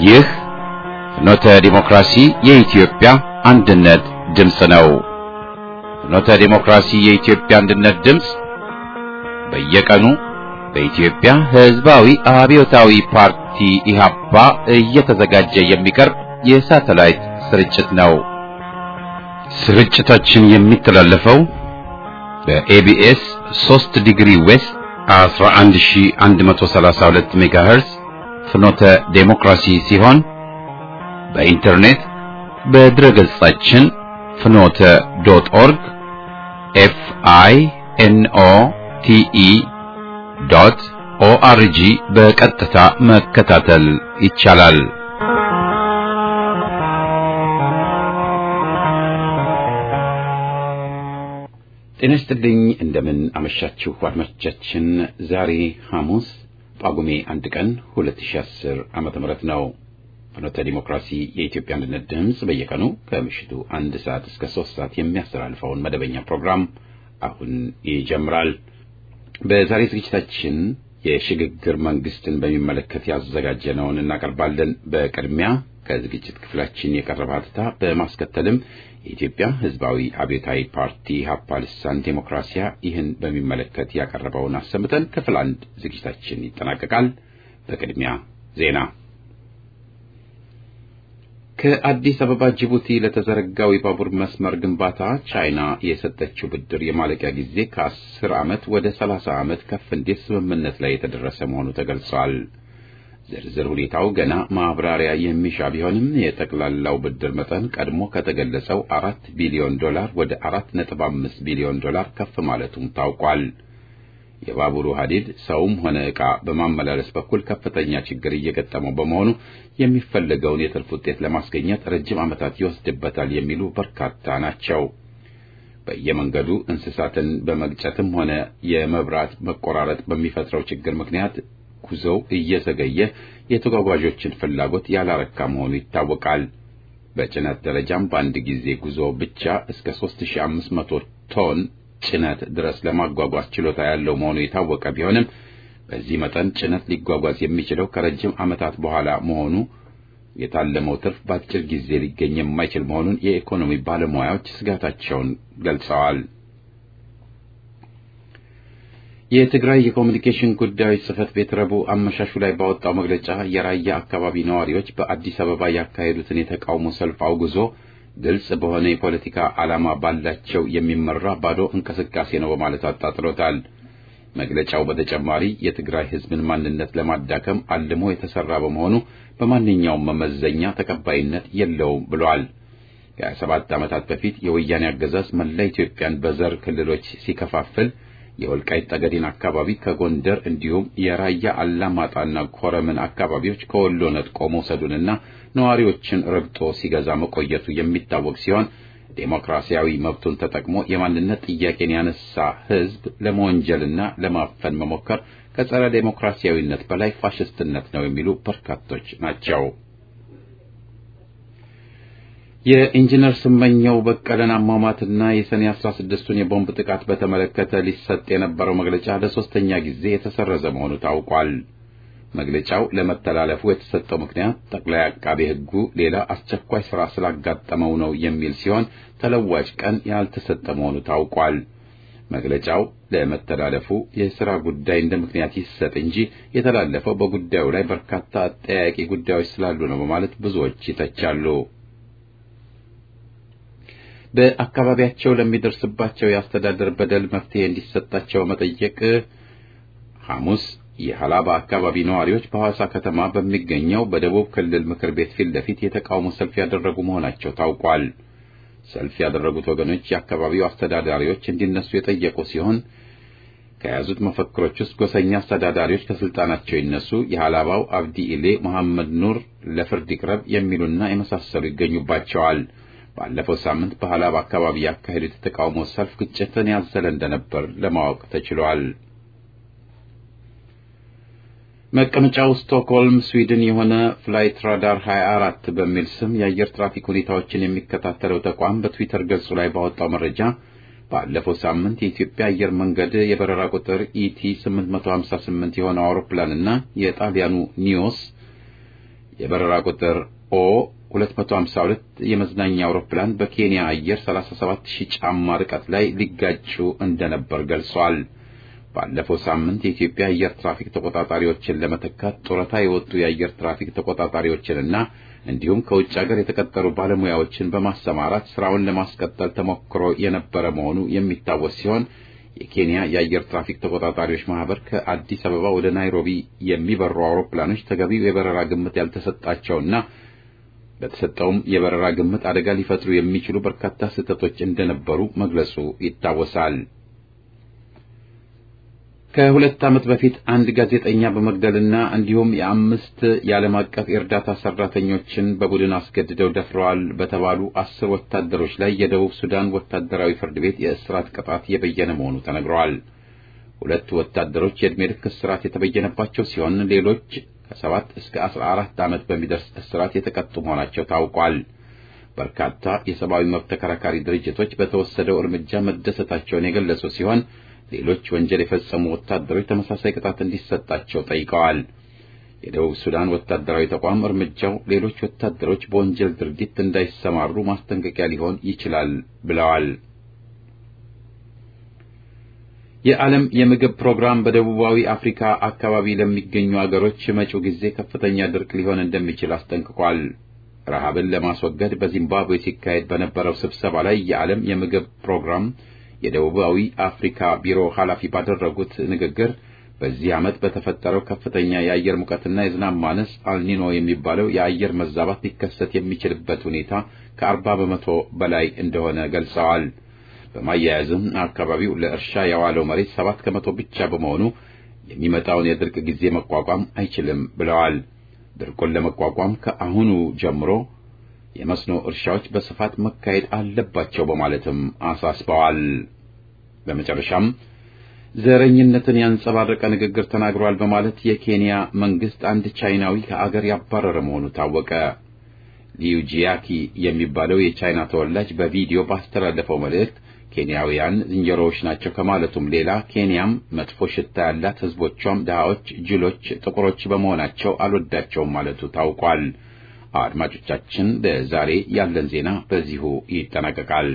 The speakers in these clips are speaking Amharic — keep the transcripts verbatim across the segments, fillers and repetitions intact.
ይህ ፍኖተ ዲሞክራሲ የኢትዮጵያ አንድነት ድምፅ ነው። ፍኖተ ዲሞክራሲ የኢትዮጵያ አንድነት ድምፅ በየቀኑ በኢትዮጵያ ሕዝባዊ አብዮታዊ ፓርቲ ኢህአፓ እየተዘጋጀ የሚቀርብ የሳተላይት ስርጭት ነው። ስርጭታችን የሚተላለፈው በኤቢኤስ ሶስት ዲግሪ ዌስት አስራ አንድ ሺህ አንድ መቶ ሰላሳ ሁለት ሜጋሄርዝ ፍኖተ ዴሞክራሲ ሲሆን በኢንተርኔት በድረገጻችን ፍኖተ ዶት ኦርግ ኤፍ አይ ኤን ኦ ቲ ኢ ዶት ኦ አር ጂ በቀጥታ መከታተል ይቻላል። ጤና ይስጥልኝ። እንደምን አመሻችሁ አድማጮቻችን። ዛሬ ሐሙስ ጳጉሜ አንድ ቀን ሁለት ሺህ አስር ዓመተ ምህረት ነው። ፍኖተ ዲሞክራሲ የኢትዮጵያ አንድነት ድምፅ በየቀኑ ከምሽቱ አንድ ሰዓት እስከ ሶስት ሰዓት የሚያስተላልፈውን መደበኛ ፕሮግራም አሁን ይጀምራል። በዛሬ ዝግጅታችን የሽግግር መንግስትን በሚመለከት ያዘጋጀነውን እናቀርባለን። በቅድሚያ ከዝግጅት ክፍላችን የቀረበ ሀተታ፣ በማስከተልም የኢትዮጵያ ሕዝባዊ አብዮታዊ ፓርቲ ኢህአፓ ልሳን ዴሞክራሲያ ይህን በሚመለከት ያቀረበውን አሰምተን ክፍል አንድ ዝግጅታችን ይጠናቀቃል። በቅድሚያ ዜና። ከአዲስ አበባ ጅቡቲ ለተዘረጋው የባቡር መስመር ግንባታ ቻይና የሰጠችው ብድር የማለቂያ ጊዜ ከአስር ዓመት ወደ ሰላሳ ዓመት ከፍ እንዲል ስምምነት ላይ የተደረሰ መሆኑ ተገልጿል። ዝርዝር ሁኔታው ገና ማብራሪያ የሚሻ ቢሆንም የጠቅላላው ብድር መጠን ቀድሞ ከተገለጸው አራት ቢሊዮን ዶላር ወደ አራት ነጥብ አምስት ቢሊዮን ዶላር ከፍ ማለቱም ታውቋል። የባቡሩ ሐዲድ ሰውም ሆነ ዕቃ በማመላለስ በኩል ከፍተኛ ችግር እየገጠመው በመሆኑ የሚፈለገውን የትርፍ ውጤት ለማስገኘት ረጅም ዓመታት ይወስድበታል የሚሉ በርካታ ናቸው። በየመንገዱ እንስሳትን በመግጨትም ሆነ የመብራት መቆራረጥ በሚፈጥረው ችግር ምክንያት ጉዞው እየዘገየ የተጓጓዦችን ፍላጎት ያላረካ መሆኑ ይታወቃል። በጭነት ደረጃም በአንድ ጊዜ ጉዞ ብቻ እስከ ሦስት ሺህ አምስት መቶ ቶን ጭነት ድረስ ለማጓጓዝ ችሎታ ያለው መሆኑ የታወቀ ቢሆንም በዚህ መጠን ጭነት ሊጓጓዝ የሚችለው ከረጅም ዓመታት በኋላ መሆኑ የታለመው ትርፍ በአጭር ጊዜ ሊገኝ የማይችል መሆኑን የኢኮኖሚ ባለሙያዎች ስጋታቸውን ገልጸዋል። የትግራይ የኮሙኒኬሽን ጉዳዮች ጽሕፈት ቤት ረቡዕ አመሻሹ ላይ ባወጣው መግለጫ የራያ አካባቢ ነዋሪዎች በአዲስ አበባ ያካሄዱትን የተቃውሞ ሰልፍ አውግዞ ግልጽ በሆነ የፖለቲካ ዓላማ ባላቸው የሚመራ ባዶ እንቅስቃሴ ነው በማለት አጣጥሎታል። መግለጫው በተጨማሪ የትግራይ ሕዝብን ማንነት ለማዳከም አልሞ የተሰራ በመሆኑ በማንኛውም መመዘኛ ተቀባይነት የለውም ብሏል። ከሰባት ዓመታት በፊት የወያኔ አገዛዝ መላ ኢትዮጵያን በዘር ክልሎች ሲከፋፍል የወልቃይት ጠገዴን አካባቢ ከጎንደር እንዲሁም የራያ አላማጣና ኮረምን አካባቢዎች ከወሎ ነጥቆ መውሰዱንና ነዋሪዎችን ረግጦ ሲገዛ መቆየቱ የሚታወቅ ሲሆን ዴሞክራሲያዊ መብቱን ተጠቅሞ የማንነት ጥያቄን ያነሳ ሕዝብ ለመወንጀልና ለማፈን መሞከር ከጸረ ዴሞክራሲያዊነት በላይ ፋሽስትነት ነው የሚሉ በርካቶች ናቸው። የኢንጂነር ስመኘው በቀለን አሟሟትና የሰኔ አስራ ስድስቱን የቦምብ ጥቃት በተመለከተ ሊሰጥ የነበረው መግለጫ ለሶስተኛ ጊዜ የተሰረዘ መሆኑ ታውቋል። መግለጫው ለመተላለፉ የተሰጠው ምክንያት ጠቅላይ አቃቤ ሕጉ ሌላ አስቸኳይ ሥራ ስላጋጠመው ነው የሚል ሲሆን ተለዋጭ ቀን ያልተሰጠ መሆኑ ታውቋል። መግለጫው ለመተላለፉ የሥራ ጉዳይ እንደ ምክንያት ይሰጥ እንጂ የተላለፈው በጉዳዩ ላይ በርካታ አጠያያቂ ጉዳዮች ስላሉ ነው በማለት ብዙዎች ይተቻሉ። በአካባቢያቸው ለሚደርስባቸው የአስተዳደር በደል መፍትሄ እንዲሰጣቸው መጠየቅ ሐሙስ የሐላባ አካባቢ ነዋሪዎች በሐዋሳ ከተማ በሚገኘው በደቡብ ክልል ምክር ቤት ፊት ለፊት የተቃውሞ ሰልፍ ያደረጉ መሆናቸው ታውቋል። ሰልፍ ያደረጉት ወገኖች የአካባቢው አስተዳዳሪዎች እንዲነሱ የጠየቁ ሲሆን ከያዙት መፈክሮች ውስጥ ጎሰኛ አስተዳዳሪዎች ከስልጣናቸው ይነሱ፣ የሐላባው አብዲ ኢሌ መሐመድ ኑር ለፍርድ ይቅረብ የሚሉና የመሳሰሉ ይገኙባቸዋል። ባለፈው ሳምንት በሐላባ አካባቢ ያካሄዱት የተቃውሞ ሰልፍ ግጭትን ያዘለ እንደነበር ለማወቅ ተችሏል። መቀመጫው ስቶክሆልም ስዊድን የሆነ ፍላይት ራዳር ሀያ አራት በሚል ስም የአየር ትራፊክ ሁኔታዎችን የሚከታተለው ተቋም በትዊተር ገጹ ላይ ባወጣው መረጃ ባለፈው ሳምንት የኢትዮጵያ አየር መንገድ የበረራ ቁጥር ኢቲ ስምንት መቶ ሀምሳ ስምንት የሆነው አውሮፕላንና የጣሊያኑ ኒዮስ የበረራ ቁጥር ኦ ሁለት መቶ ሃምሳ ሁለት የመዝናኛ አውሮፕላን በኬንያ አየር ሰላሳ ሰባት ሺህ ጫማ ርቀት ላይ ሊጋጩ እንደነበር ገልጿል። ባለፈው ሳምንት የኢትዮጵያ አየር ትራፊክ ተቆጣጣሪዎችን ለመተካት ጡረታ የወጡ የአየር ትራፊክ ተቆጣጣሪዎችንና እንዲሁም ከውጭ ሀገር የተቀጠሩ ባለሙያዎችን በማሰማራት ስራውን ለማስቀጠል ተሞክሮ የነበረ መሆኑ የሚታወስ ሲሆን የኬንያ የአየር ትራፊክ ተቆጣጣሪዎች ማህበር ከአዲስ አበባ ወደ ናይሮቢ የሚበሩ አውሮፕላኖች ተገቢው የበረራ ግምት ያልተሰጣቸውና በተሰጠውም የበረራ ግምት አደጋ ሊፈጥሩ የሚችሉ በርካታ ስህተቶች እንደነበሩ መግለጹ ይታወሳል። ከሁለት ዓመት በፊት አንድ ጋዜጠኛ በመግደልና እንዲሁም የአምስት የዓለም አቀፍ የእርዳታ ሰራተኞችን በቡድን አስገድደው ደፍረዋል በተባሉ አስር ወታደሮች ላይ የደቡብ ሱዳን ወታደራዊ ፍርድ ቤት የእስራት ቅጣት የበየነ መሆኑ ተነግሯል። ሁለቱ ወታደሮች የዕድሜ ልክ እስራት የተበየነባቸው ሲሆን ሌሎች ከሰባት እስከ አስራ አራት ዓመት በሚደርስ እስራት የተቀጡ መሆናቸው ታውቋል። በርካታ የሰብአዊ መብት ተከራካሪ ድርጅቶች በተወሰደው እርምጃ መደሰታቸውን የገለጹ ሲሆን ሌሎች ወንጀል የፈጸሙ ወታደሮች ተመሳሳይ ቅጣት እንዲሰጣቸው ጠይቀዋል። የደቡብ ሱዳን ወታደራዊ ተቋም እርምጃው ሌሎች ወታደሮች በወንጀል ድርጊት እንዳይሰማሩ ማስጠንቀቂያ ሊሆን ይችላል ብለዋል። የዓለም የምግብ ፕሮግራም በደቡባዊ አፍሪካ አካባቢ ለሚገኙ አገሮች መጪው ጊዜ ከፍተኛ ድርቅ ሊሆን እንደሚችል አስጠንቅቋል። ረሃብን ለማስወገድ በዚምባብዌ ሲካሄድ በነበረው ስብሰባ ላይ የዓለም የምግብ ፕሮግራም የደቡባዊ አፍሪካ ቢሮ ኃላፊ ባደረጉት ንግግር በዚህ ዓመት በተፈጠረው ከፍተኛ የአየር ሙቀትና የዝናብ ማነስ አልኒኖ የሚባለው የአየር መዛባት ሊከሰት የሚችልበት ሁኔታ ከአርባ በመቶ በላይ እንደሆነ ገልጸዋል። በማያያዝም አካባቢው ለእርሻ የዋለው መሬት ሰባት ከመቶ ብቻ በመሆኑ የሚመጣውን የድርቅ ጊዜ መቋቋም አይችልም ብለዋል። ድርቁን ለመቋቋም ከአሁኑ ጀምሮ የመስኖ እርሻዎች በስፋት መካሄድ አለባቸው በማለትም አሳስበዋል። በመጨረሻም ዘረኝነትን ያንጸባረቀ ንግግር ተናግሯል በማለት የኬንያ መንግስት አንድ ቻይናዊ ከአገር ያባረረ መሆኑ ታወቀ። ሊዩ ጂያኪ የሚባለው የቻይና ተወላጅ በቪዲዮ ባስተላለፈው መልእክት ኬንያውያን ዝንጀሮዎች ናቸው ከማለቱም ሌላ ኬንያም መጥፎ ሽታ ያላት ህዝቦቿም ድሃዎች፣ ጅሎች፣ ጥቁሮች በመሆናቸው አልወዳቸውም ማለቱ ታውቋል። አድማጮቻችን ለዛሬ ያለን ዜና በዚሁ ይጠናቀቃል።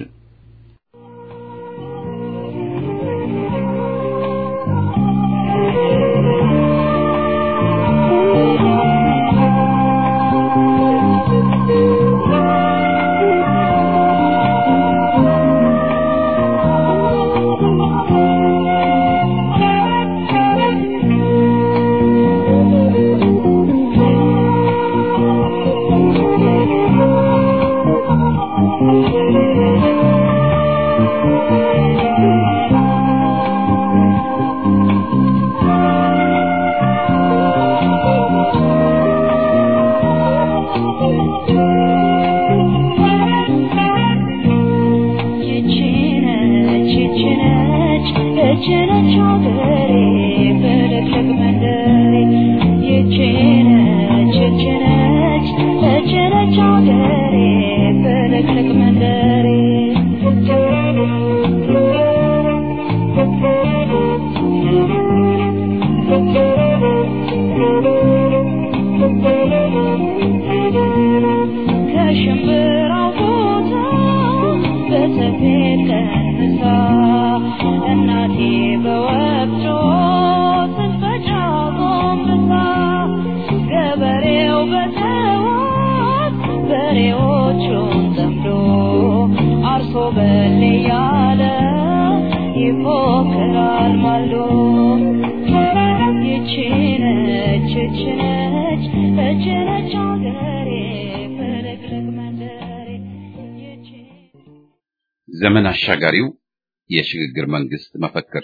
ዘመን አሻጋሪው የሽግግር መንግስት መፈክር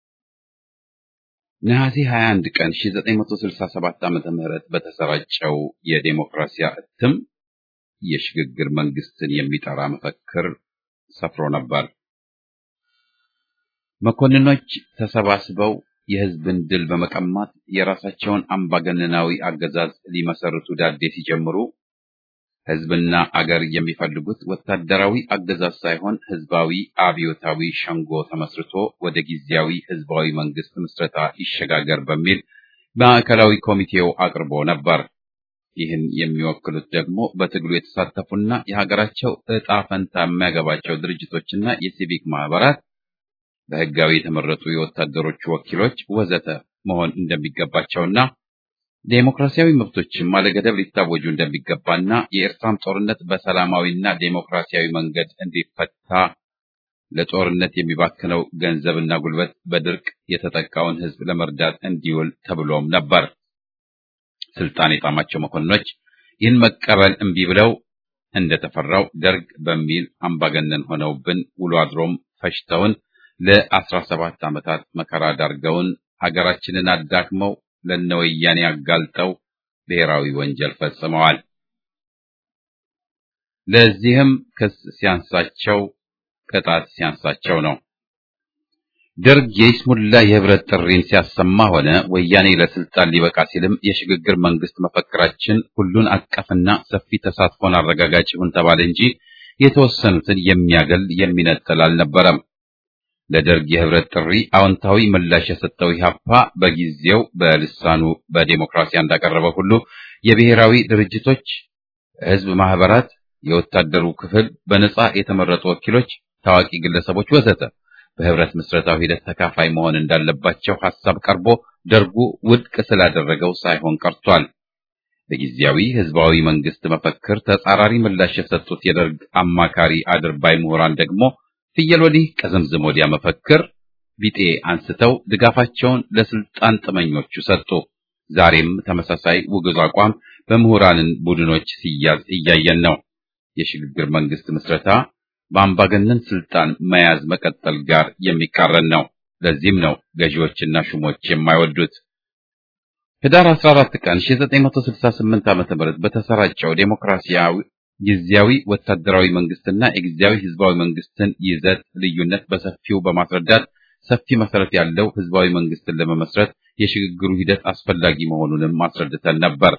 ነሐሴ ሃያ አንድ ቀን ሺህ ዘጠኝ መቶ ስልሳ ሰባት ዓመተ ምህረት በተሰራጨው የዴሞክራሲያ እትም የሽግግር መንግስትን የሚጠራ መፈክር ሰፍሮ ነበር። መኮንኖች ተሰባስበው የህዝብን ድል በመቀማት የራሳቸውን አምባገነናዊ አገዛዝ ሊመሰርቱ ዳዴ ሲጀምሩ ህዝብና አገር የሚፈልጉት ወታደራዊ አገዛዝ ሳይሆን ህዝባዊ አብዮታዊ ሸንጎ ተመስርቶ ወደ ጊዜያዊ ህዝባዊ መንግስት ምስረታ ይሸጋገር በሚል ማዕከላዊ ኮሚቴው አቅርቦ ነበር። ይህን የሚወክሉት ደግሞ በትግሉ የተሳተፉና የሀገራቸው ዕጣ ፈንታ የሚያገባቸው ድርጅቶችና የሲቪክ ማህበራት፣ በህጋዊ የተመረጡ የወታደሮች ወኪሎች ወዘተ መሆን እንደሚገባቸውና ዴሞክራሲያዊ መብቶችም አለገደብ ሊታወጁ እንደሚገባና የኤርትራም ጦርነት በሰላማዊና ዴሞክራሲያዊ መንገድ እንዲፈታ ለጦርነት የሚባክነው ገንዘብና ጉልበት በድርቅ የተጠቃውን ህዝብ ለመርዳት እንዲውል ተብሎም ነበር። ስልጣን የጣማቸው መኮንኖች ይህን መቀበል እምቢ ብለው እንደተፈራው ደርግ በሚል አምባገነን ሆነውብን ውሎ አድሮም ፈሽተውን ለአስራ ሰባት ዓመታት መከራ ዳርገውን ሀገራችንን አዳክመው ለነወያኔ አጋልጠው ብሔራዊ ወንጀል ፈጽመዋል። ለዚህም ክስ ሲያንሳቸው ቅጣት ሲያንሳቸው ነው። ደርግ የይስሙላ የህብረት ጥሪን ሲያሰማ ሆነ ወያኔ ለስልጣን ሊበቃ ሲልም የሽግግር መንግስት መፈክራችን ሁሉን አቀፍና ሰፊ ተሳትፎን አረጋጋጭ ይሁን ተባለ እንጂ የተወሰኑትን የሚያገል የሚነጥል አልነበረም። ለደርግ የህብረት ጥሪ አዎንታዊ ምላሽ የሰጠው ኢህአፓ በጊዜው በልሳኑ በዲሞክራሲ እንዳቀረበው ሁሉ የብሔራዊ ድርጅቶች፣ ህዝብ ማህበራት፣ የወታደሩ ክፍል፣ በነጻ የተመረጡ ወኪሎች፣ ታዋቂ ግለሰቦች ወዘተ በህብረት ምስረታው ሂደት ተካፋይ መሆን እንዳለባቸው ሐሳብ ቀርቦ ደርጉ ውድቅ ስላደረገው ሳይሆን ቀርቷል። በጊዜያዊ ህዝባዊ መንግስት መፈክር ተጻራሪ ምላሽ የሰጡት የደርግ አማካሪ አድርባይ ምሁራን ደግሞ ፍየል ወዲህ ቀዘምዝም ወዲያ መፈክር ቢጤ አንስተው ድጋፋቸውን ለስልጣን ጥመኞቹ ሰጡ። ዛሬም ተመሳሳይ ውግዝ አቋም በምሁራንን ቡድኖች ሲያዝ እያየን ነው። የሽግግር መንግስት ምስረታ በአምባገነን ስልጣን መያዝ መቀጠል ጋር የሚቃረን ነው። ለዚህም ነው ገዢዎችና ሹሞች የማይወዱት። ህዳር አስራ አራት ቀን ሺህ ዘጠኝ መቶ ስልሳ ስምንት ዓመተ ምህረት በተሰራጨው ዴሞክራሲያዊ ጊዜያዊ ወታደራዊ መንግስትና የጊዜያዊ ህዝባዊ መንግስትን ይዘት ልዩነት በሰፊው በማስረዳት ሰፊ መሰረት ያለው ህዝባዊ መንግስትን ለመመስረት የሽግግሩ ሂደት አስፈላጊ መሆኑንም አስረድተን ነበር።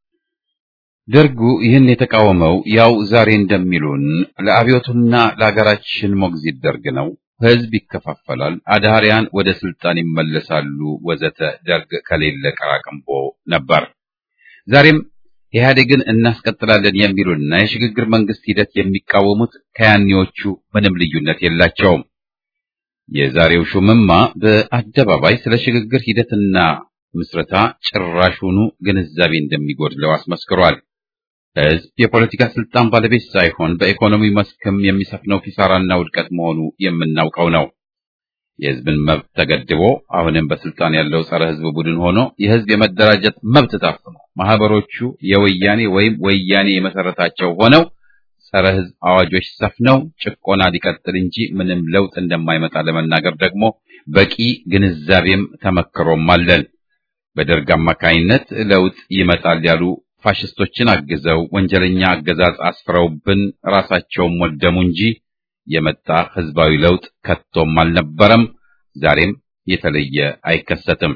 ደርጉ ይህን የተቃወመው ያው ዛሬ እንደሚሉን ለአብዮቱና ለሀገራችን ሞግዚት ደርግ ነው፣ ህዝብ ይከፋፈላል፣ አዳሪያን ወደ ስልጣን ይመለሳሉ ወዘተ ደርግ ከሌለ ቀራቅንቦ ነበር። ዛሬም ኢህአዴግን እናስቀጥላለን የሚሉና የሽግግር መንግስት ሂደት የሚቃወሙት ከያኔዎቹ ምንም ልዩነት የላቸውም። የዛሬው ሹምማ በአደባባይ ስለ ሽግግር ሂደትና ምስረታ ጭራሹኑ ግንዛቤ እንደሚጎድለው አስመስክሯል። ህዝብ የፖለቲካ ስልጣን ባለቤት ሳይሆን በኢኮኖሚ መስክም የሚሰፍነው ኪሳራና ውድቀት መሆኑ የምናውቀው ነው። የህዝብን መብት ተገድቦ አሁንም በስልጣን ያለው ጸረ ህዝብ ቡድን ሆኖ የህዝብ የመደራጀት መብት ታፍኖ ማህበሮቹ የወያኔ ወይም ወያኔ የመሰረታቸው ሆነው ጸረ ህዝብ አዋጆች ሰፍነው ጭቆና ሊቀጥል እንጂ ምንም ለውጥ እንደማይመጣ ለመናገር ደግሞ በቂ ግንዛቤም ተመክሮም አለን። በደርግ አማካይነት ለውጥ ይመጣል ያሉ ፋሽስቶችን አግዘው ወንጀለኛ አገዛዝ አስፍረውብን ራሳቸውም ወደሙ እንጂ የመጣ ህዝባዊ ለውጥ ከቶም አልነበረም። ዛሬም የተለየ አይከሰትም።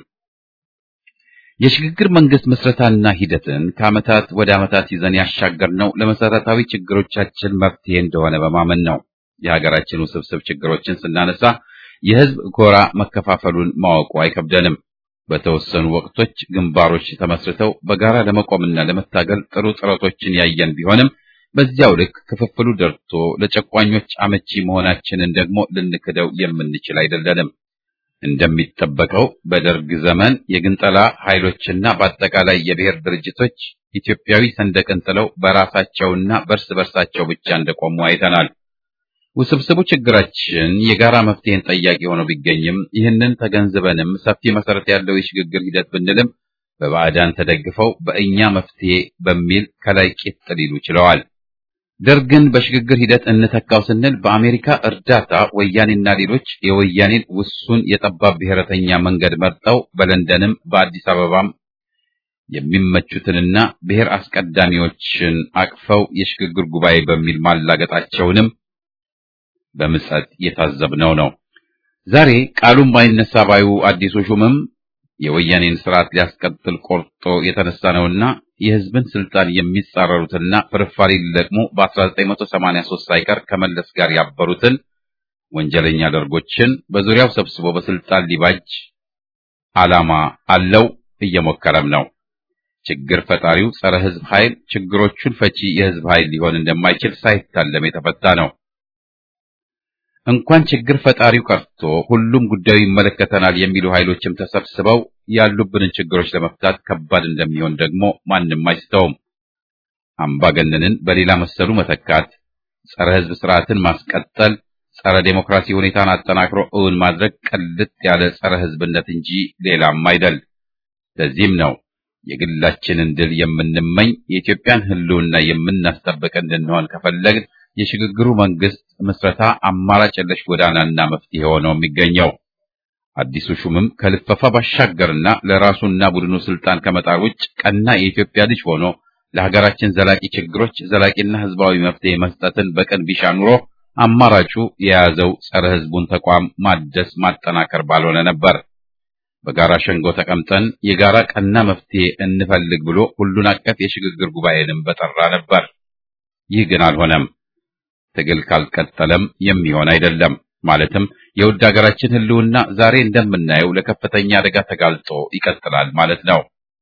የሽግግር መንግስት ምስረታና ሂደትን ከዓመታት ወደ ዓመታት ይዘን ያሻገርነው ለመሰረታዊ ችግሮቻችን መፍትሄ እንደሆነ በማመን ነው። የሀገራችን ውስብስብ ችግሮችን ስናነሳ የህዝብ ጎራ መከፋፈሉን ማወቁ አይከብደንም። በተወሰኑ ወቅቶች ግንባሮች ተመስርተው በጋራ ለመቆምና ለመታገል ጥሩ ጥረቶችን ያየን ቢሆንም በዚያው ልክ ክፍፍሉ ደርቶ ለጨቋኞች አመቺ መሆናችንን ደግሞ ልንክደው የምንችል አይደለንም። እንደሚጠበቀው በደርግ ዘመን የግንጠላ ኃይሎችና በአጠቃላይ የብሔር ድርጅቶች ኢትዮጵያዊ ሰንደቅን ጥለው በራሳቸውና በርስ በርሳቸው ብቻ እንደቆሙ አይተናል። ውስብስቡ ችግራችን የጋራ መፍትሄን ጠያቂ ሆኖ ቢገኝም ይህንን ተገንዝበንም ሰፊ መሰረት ያለው የሽግግር ሂደት ብንልም በባዕዳን ተደግፈው በእኛ መፍትሄ በሚል ከላይ ቂጥ ሊሉ ችለዋል። ደርግን በሽግግር ሂደት እንተካው ስንል በአሜሪካ እርዳታ ወያኔና ሌሎች የወያኔን ውሱን የጠባብ ብሔረተኛ መንገድ መርጠው በለንደንም በአዲስ አበባም የሚመቹትንና ብሔር አስቀዳሚዎችን አቅፈው የሽግግር ጉባኤ በሚል ማላገጣቸውንም በምጸት የታዘብነው ነው። ዛሬ ቃሉን ባይነሳ ባዩ አዲሱ ሹምም የወያኔን ስርዓት ሊያስቀጥል ቆርጦ የተነሳ ነውና የህዝብን ስልጣን የሚጻረሩትና ፍርፋሪ ሊለቅሙ በአስራ ዘጠኝ መቶ ሰማንያ ሦስት ሳይቀር ከመለስ ጋር ያበሩትን ወንጀለኛ ደርጎችን በዙሪያው ሰብስቦ በስልጣን ሊባጅ ዓላማ አለው፣ እየሞከረም ነው። ችግር ፈጣሪው ጸረ ህዝብ ኃይል ችግሮቹን ፈቺ የህዝብ ኃይል ሊሆን እንደማይችል ሳይታለም የተፈታ ነው። እንኳን ችግር ፈጣሪው ቀርቶ ሁሉም ጉዳዩ ይመለከተናል የሚሉ ኃይሎችም ተሰብስበው ያሉብንን ችግሮች ለመፍታት ከባድ እንደሚሆን ደግሞ ማንም አይስተውም። አምባገነንን በሌላ መሰሉ መተካት፣ ጸረ ህዝብ ስርዓትን ማስቀጠል፣ ጸረ ዴሞክራሲ ሁኔታን አጠናክሮ እውን ማድረግ ቅልጥ ያለ ጸረ ህዝብነት እንጂ ሌላም አይደል። ለዚህም ነው የግላችንን ድል የምንመኝ የኢትዮጵያን ህልውና የምናስጠብቅ እንድንሆን ከፈለግን የሽግግሩ መንግስት ምስረታ አማራጭ የለሽ ጎዳናና መፍትሄ ሆኖ የሚገኘው። አዲሱ ሹምም ከልፈፋ ባሻገርና ለራሱና ቡድኑ ስልጣን ከመጣር ውጭ ቀና የኢትዮጵያ ልጅ ሆኖ ለሀገራችን ዘላቂ ችግሮች ዘላቂና ህዝባዊ መፍትሄ መስጠትን በቀን ቢሻ ኑሮ አማራጩ የያዘው ጸረ ህዝቡን ተቋም ማደስ ማጠናከር ባልሆነ ነበር። በጋራ ሸንጎ ተቀምጠን የጋራ ቀና መፍትሄ እንፈልግ ብሎ ሁሉን አቀፍ የሽግግር ጉባኤንም በጠራ ነበር። ይህ ግን አልሆነም። ትግል ካልቀጠለም የሚሆን አይደለም። ማለትም የውድ ሀገራችን ህልውና ዛሬ እንደምናየው ለከፍተኛ አደጋ ተጋልጦ ይቀጥላል ማለት ነው።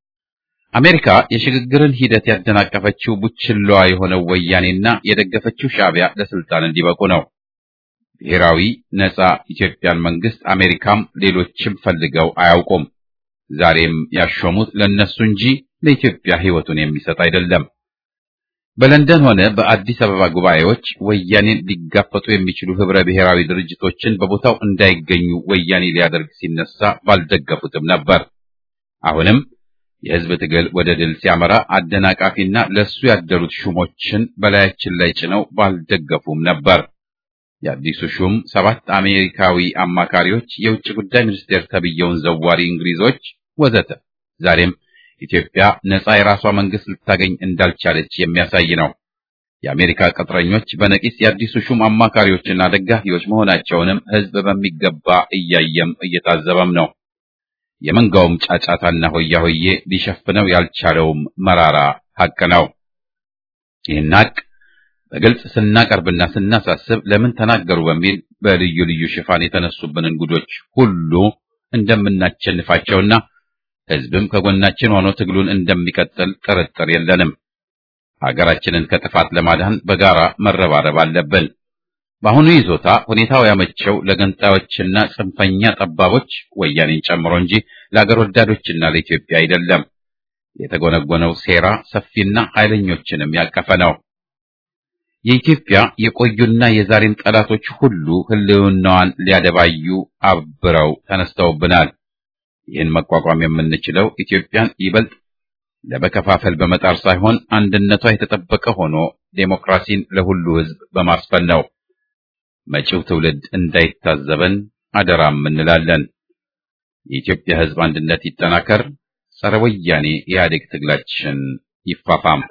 አሜሪካ የሽግግርን ሂደት ያደናቀፈችው ቡችላዋ የሆነው ወያኔና የደገፈችው ሻዕቢያ ለስልጣን እንዲበቁ ነው። ብሔራዊ ነጻ ኢትዮጵያን መንግስት አሜሪካም ሌሎችም ፈልገው አያውቁም። ዛሬም ያሾሙት ለነሱ እንጂ ለኢትዮጵያ ህይወቱን የሚሰጥ አይደለም። በለንደን ሆነ በአዲስ አበባ ጉባኤዎች ወያኔን ሊጋፈጡ የሚችሉ ህብረ ብሔራዊ ድርጅቶችን በቦታው እንዳይገኙ ወያኔ ሊያደርግ ሲነሳ ባልደገፉትም ነበር። አሁንም የህዝብ ትግል ወደ ድል ሲያመራ አደናቃፊና ለሱ ያደሩት ሹሞችን በላያችን ላይ ጭነው ባልደገፉም ነበር። የአዲሱ ሹም ሰባት አሜሪካዊ አማካሪዎች፣ የውጭ ጉዳይ ሚኒስቴር ተብየውን ዘዋሪ እንግሊዞች ወዘተ ዛሬም ኢትዮጵያ ነጻ የራሷ መንግስት ልታገኝ እንዳልቻለች የሚያሳይ ነው። የአሜሪካ ቅጥረኞች በነቂስ የአዲሱ ሹም አማካሪዎችና ደጋፊዎች መሆናቸውንም ህዝብ በሚገባ እያየም እየታዘበም ነው። የመንጋውም ጫጫታና ሆያ ሆዬ ሊሸፍነው ያልቻለውም መራራ ሐቅ ነው። ይህን ሐቅ በግልጽ ስናቀርብና ስናሳስብ ለምን ተናገሩ በሚል በልዩ ልዩ ሽፋን የተነሱብንን ጉዶች ሁሉ እንደምናቸንፋቸውና ህዝብም ከጎናችን ሆኖ ትግሉን እንደሚቀጥል ጥርጥር የለንም። ሀገራችንን ከጥፋት ለማዳን በጋራ መረባረብ አለብን። በአሁኑ ይዞታ ሁኔታው ያመቸው ለገንጣዮችና ጽንፈኛ ጠባቦች ወያኔን ጨምሮ እንጂ ለአገር ወዳዶችና ለኢትዮጵያ አይደለም። የተጎነጎነው ሴራ ሰፊና ኃይለኞችንም ያቀፈ ነው። የኢትዮጵያ የቆዩና የዛሬም ጠላቶች ሁሉ ህልውናዋን ሊያደባዩ አብረው ተነስተውብናል። ይህን መቋቋም የምንችለው ኢትዮጵያን ይበልጥ ለመከፋፈል በመጣር ሳይሆን አንድነቷ የተጠበቀ ሆኖ ዴሞክራሲን ለሁሉ ህዝብ በማስፈን ነው። መጪው ትውልድ እንዳይታዘበን አደራም እንላለን። የኢትዮጵያ ህዝብ አንድነት ይጠናከር። ጸረ ወያኔ ኢህአዴግ ትግላችን ይፋፋም።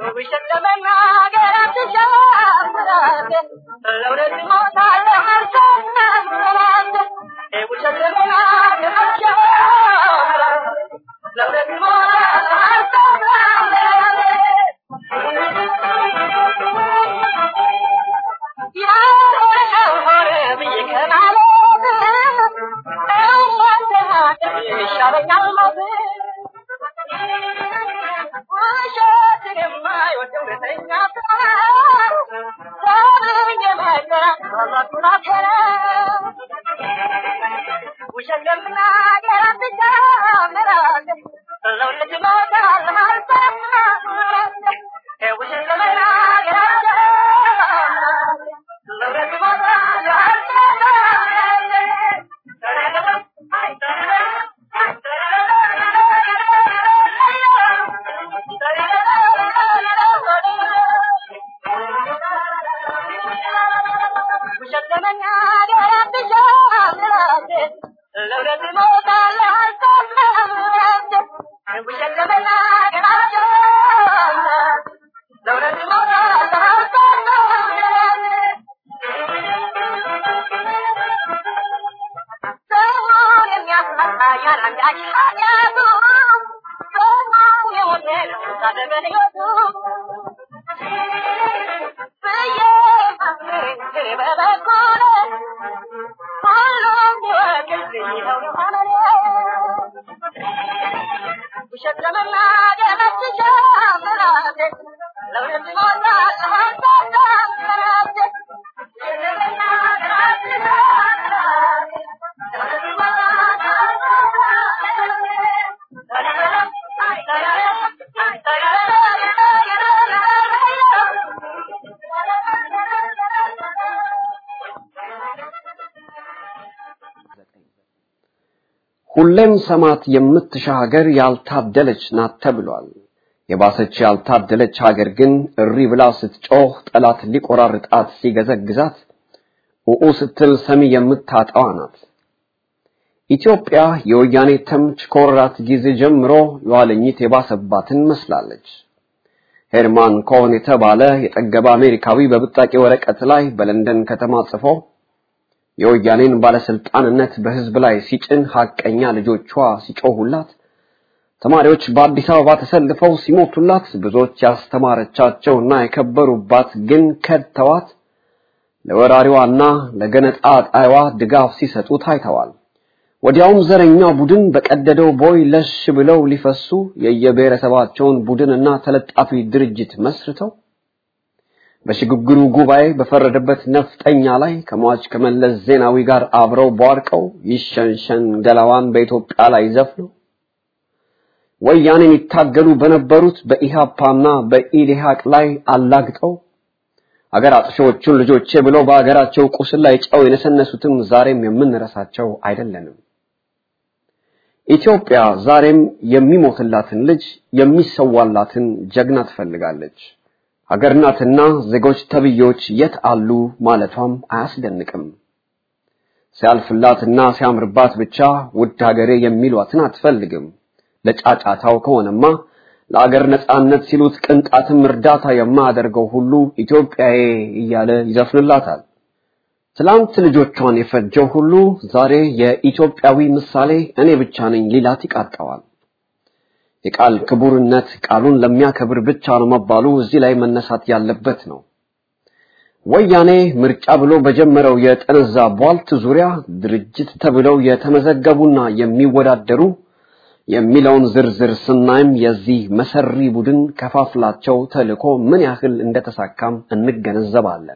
ሁሌም ሰማት የምትሻገር ያልታደለች ናት ተብሏል። የባሰች ያልታደለች ሀገር ግን እሪ ብላ ስትጮህ ጠላት ሊቆራርጣት ሲገዘግዛት ኡኡ ስትል ሰሚ የምታጣዋ ናት። ኢትዮጵያ የወያኔ ተምች ኮራት ጊዜ ጀምሮ የዋለኝት የባሰባትን መስላለች። ሄርማን ኮን የተባለ የጠገበ አሜሪካዊ በብጣቂ ወረቀት ላይ በለንደን ከተማ ጽፎ የወያኔን ባለስልጣንነት በህዝብ ላይ ሲጭን ሐቀኛ ልጆቿ ሲጮሁላት ተማሪዎች በአዲስ አበባ ተሰልፈው ሲሞቱላት ብዙዎች ያስተማረቻቸውና የከበሩባት ግን ከድተዋት ለወራሪዋና ለገነጣ ጣይዋ ድጋፍ ሲሰጡ ታይተዋል። ወዲያውም ዘረኛ ቡድን በቀደደው ቦይ ለሽ ብለው ሊፈሱ የየብሔረሰባቸውን ቡድንና ተለጣፊ ድርጅት መስርተው በሽግግሩ ጉባኤ በፈረደበት ነፍጠኛ ላይ ከሟች ከመለስ ዜናዊ ጋር አብረው ቧርቀው ይሸንሸን ገላዋን በኢትዮጵያ ላይ ዘፍነው ወያኔን ይታገሉ በነበሩት በኢሃፓና በኢዴሃቅ ላይ አላግጠው አገር አጥሾቹን ልጆቼ ብለው በአገራቸው ቁስል ላይ ጨው የነሰነሱትም ዛሬም የምንረሳቸው አይደለንም። ኢትዮጵያ ዛሬም የሚሞትላትን ልጅ የሚሰዋላትን ጀግና ትፈልጋለች። ሀገርናትና ዜጎች ተብዮች የት አሉ ማለቷም አያስደንቅም። ሲያልፍላትና ሲያምርባት ብቻ ውድ ሀገሬ የሚሏትን አትፈልግም። ለጫጫታው ከሆነማ ለአገር ነጻነት ሲሉት ቅንጣትም እርዳታ የማያደርገው ሁሉ ኢትዮጵያዬ እያለ ይዘፍንላታል። ትላንት ልጆቿን የፈጀው ሁሉ ዛሬ የኢትዮጵያዊ ምሳሌ እኔ ብቻ ነኝ ሊላት ይቃጣዋል። የቃል ክቡርነት ቃሉን ለሚያከብር ብቻ ነው መባሉ እዚህ ላይ መነሳት ያለበት ነው። ወያኔ ምርጫ ብሎ በጀመረው የጠነዛ ቧልት ዙሪያ ድርጅት ተብለው የተመዘገቡና የሚወዳደሩ የሚለውን ዝርዝር ስናይም የዚህ መሰሪ ቡድን ከፋፍላቸው ተልኮ ምን ያህል እንደተሳካም እንገነዘባለን።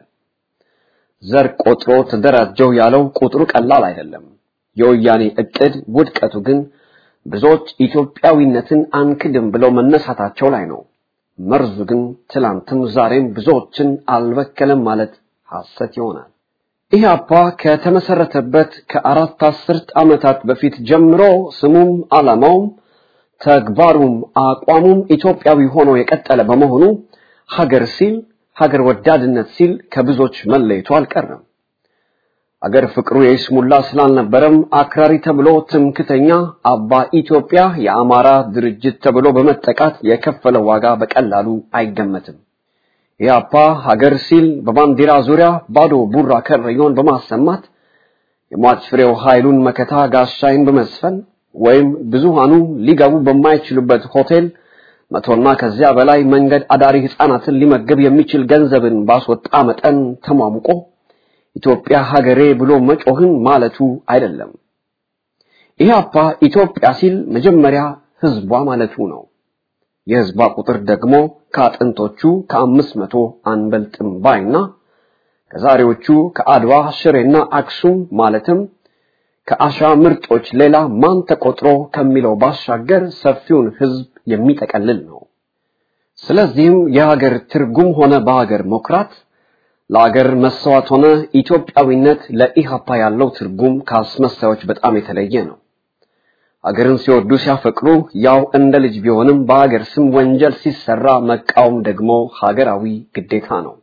ዘር ቆጥሮ ተደራጀው ያለው ቁጥሩ ቀላል አይደለም። የወያኔ እቅድ ውድቀቱ ግን ብዙዎች ኢትዮጵያዊነትን አንክድም ብለው መነሳታቸው ላይ ነው። መርዙ ግን ትላንትም ዛሬም ብዙዎችን አልበከለም ማለት ሐሰት ይሆናል። ኢህአፓ ከተመሰረተበት ከአራት አስርት ዓመታት በፊት ጀምሮ ስሙም ዓላማውም ተግባሩም አቋሙም ኢትዮጵያዊ ሆኖ የቀጠለ በመሆኑ ሀገር ሲል ሀገር ወዳድነት ሲል ከብዙዎች መለየቱ አልቀረም። አገር ፍቅሩ የይስሙላ ስላልነበረም አክራሪ ተብሎ ትምክተኛ አባ ኢትዮጵያ የአማራ ድርጅት ተብሎ በመጠቃት የከፈለ ዋጋ በቀላሉ አይገመትም። ኢህአፓ ሀገር ሲል በባንዲራ ዙሪያ ባዶ ቡራ ከረዮን በማሰማት የሟች ፍሬው ኃይሉን መከታ ጋሻይን በመስፈን ወይም ብዙሃኑ ሊገቡ በማይችሉበት ሆቴል መቶና ከዚያ በላይ መንገድ አዳሪ ህፃናትን ሊመገብ የሚችል ገንዘብን ባስወጣ መጠን ተሟሙቆ ኢትዮጵያ ሀገሬ ብሎ መጮህን ማለቱ አይደለም። ኢህአፓ ኢትዮጵያ ሲል መጀመሪያ ህዝቧ ማለቱ ነው። የህዝቧ ቁጥር ደግሞ ከአጥንቶቹ ከአምስት መቶ አንበልጥም ባይና ከዛሬዎቹ ከአድዋ ሽሬና አክሱም ማለትም ከአሻ ምርጦች ሌላ ማን ተቆጥሮ ከሚለው ባሻገር ሰፊውን ህዝብ የሚጠቀልል ነው። ስለዚህም የሀገር ትርጉም ሆነ በሀገር መኩራት ለሀገር መስዋዕት ሆነ ኢትዮጵያዊነት ለኢህአፓ ያለው ትርጉም ከአስመሳዮች በጣም የተለየ ነው። ሀገርን ሲወዱ ሲያፈቅሩ ያው እንደ ልጅ ቢሆንም በሀገር ስም ወንጀል ሲሰራ መቃወም ደግሞ ሀገራዊ ግዴታ ነው።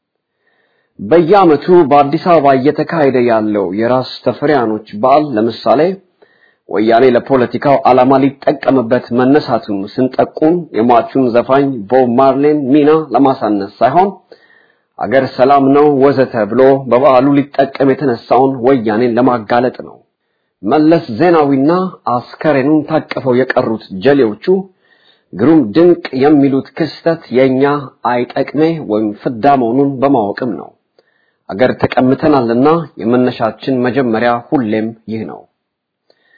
በየዓመቱ በአዲስ አበባ እየተካሄደ ያለው የራስ ተፈሪያኖች በዓል ለምሳሌ ወያኔ ለፖለቲካው ዓላማ ሊጠቀምበት መነሳቱን ስንጠቁም የሟቹን ዘፋኝ ቦብ ማርሌን ሚና ለማሳነስ ሳይሆን አገር ሰላም ነው ወዘተ ብሎ በበዓሉ ሊጠቀም የተነሳውን ወያኔን ለማጋለጥ ነው። መለስ ዜናዊና አስከሬኑን ታቀፈው የቀሩት ጀሌዎቹ ግሩም ድንቅ የሚሉት ክስተት የኛ አይጠቅሜ ወይም ፍዳ መሆኑን በማወቅም ነው። አገር ተቀምተናልና የመነሻችን መጀመሪያ ሁሌም ይህ ነው።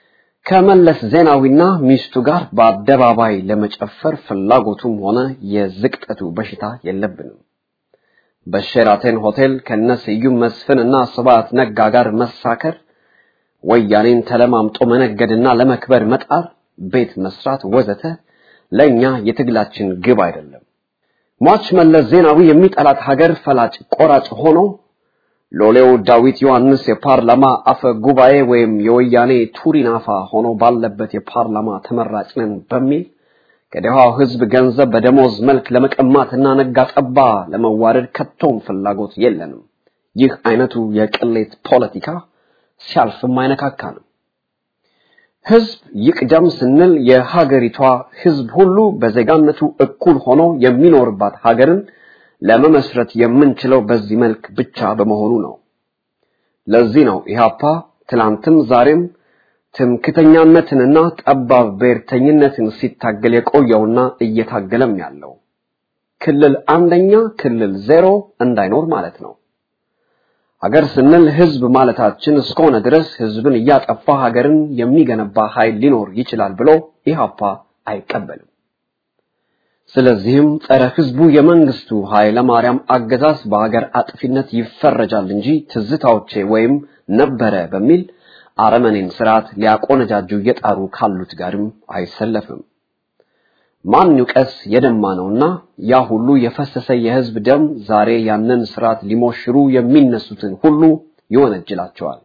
ከመለስ ዜናዊና ሚስቱ ጋር በአደባባይ ለመጨፈር ፍላጎቱም ሆነ የዝቅጠቱ በሽታ የለብንም። በሸራተን ሆቴል ከነስዩም መስፍንና ስብሐት ነጋ ጋር መሳከር፣ ወያኔን ተለማምጦ መነገድና ለመክበር መጣር፣ ቤት መስራት ወዘተ ለኛ የትግላችን ግብ አይደለም። ሟች መለስ ዜናዊ የሚጠላት ሀገር ፈላጭ ቆራጭ ሆኖ ሎሌው ዳዊት ዮሐንስ የፓርላማ አፈ ጉባኤ ወይም የወያኔ ቱሪናፋ ሆኖ ባለበት የፓርላማ ተመራጭ ነን በሚል ከደሃው ህዝብ ገንዘብ በደሞዝ መልክ ለመቀማትና ነጋ ጠባ ለመዋረድ ከቶም ፍላጎት የለንም። ይህ አይነቱ የቅሌት ፖለቲካ ሲያልፍም አይነካካንም። ህዝብ ይቅደም ስንል የሀገሪቷ ህዝብ ሁሉ በዜጋነቱ እኩል ሆኖ የሚኖርባት ሀገርን ለመመስረት የምንችለው በዚህ መልክ ብቻ በመሆኑ ነው። ለዚህ ነው ኢህአፓ ትላንትም ዛሬም ትምክተኛነትንና ጠባብ ብሔርተኝነትን ሲታገል የቆየውና እየታገለም ያለው። ክልል አንደኛ ክልል ዜሮ እንዳይኖር ማለት ነው። ሀገር ስንል ህዝብ ማለታችን እስከሆነ ድረስ ህዝብን እያጠፋ ሀገርን የሚገነባ ኃይል ሊኖር ይችላል ብሎ ኢህአፓ አይቀበልም። ስለዚህም ጸረ ህዝቡ የመንግስቱ ኃይለ ማርያም አገዛዝ በሀገር አጥፊነት ይፈረጃል እንጂ ትዝታዎቼ ወይም ነበረ በሚል አረመኔን ስርዓት ሊያቆነጃጁ የጣሩ ካሉት ጋርም አይሰለፍም። ማን ይቀስ የደማነውና ያ ሁሉ የፈሰሰ የህዝብ ደም ዛሬ ያንን ስርዓት ሊሞሽሩ የሚነሱትን ሁሉ ይወነጅላቸዋል።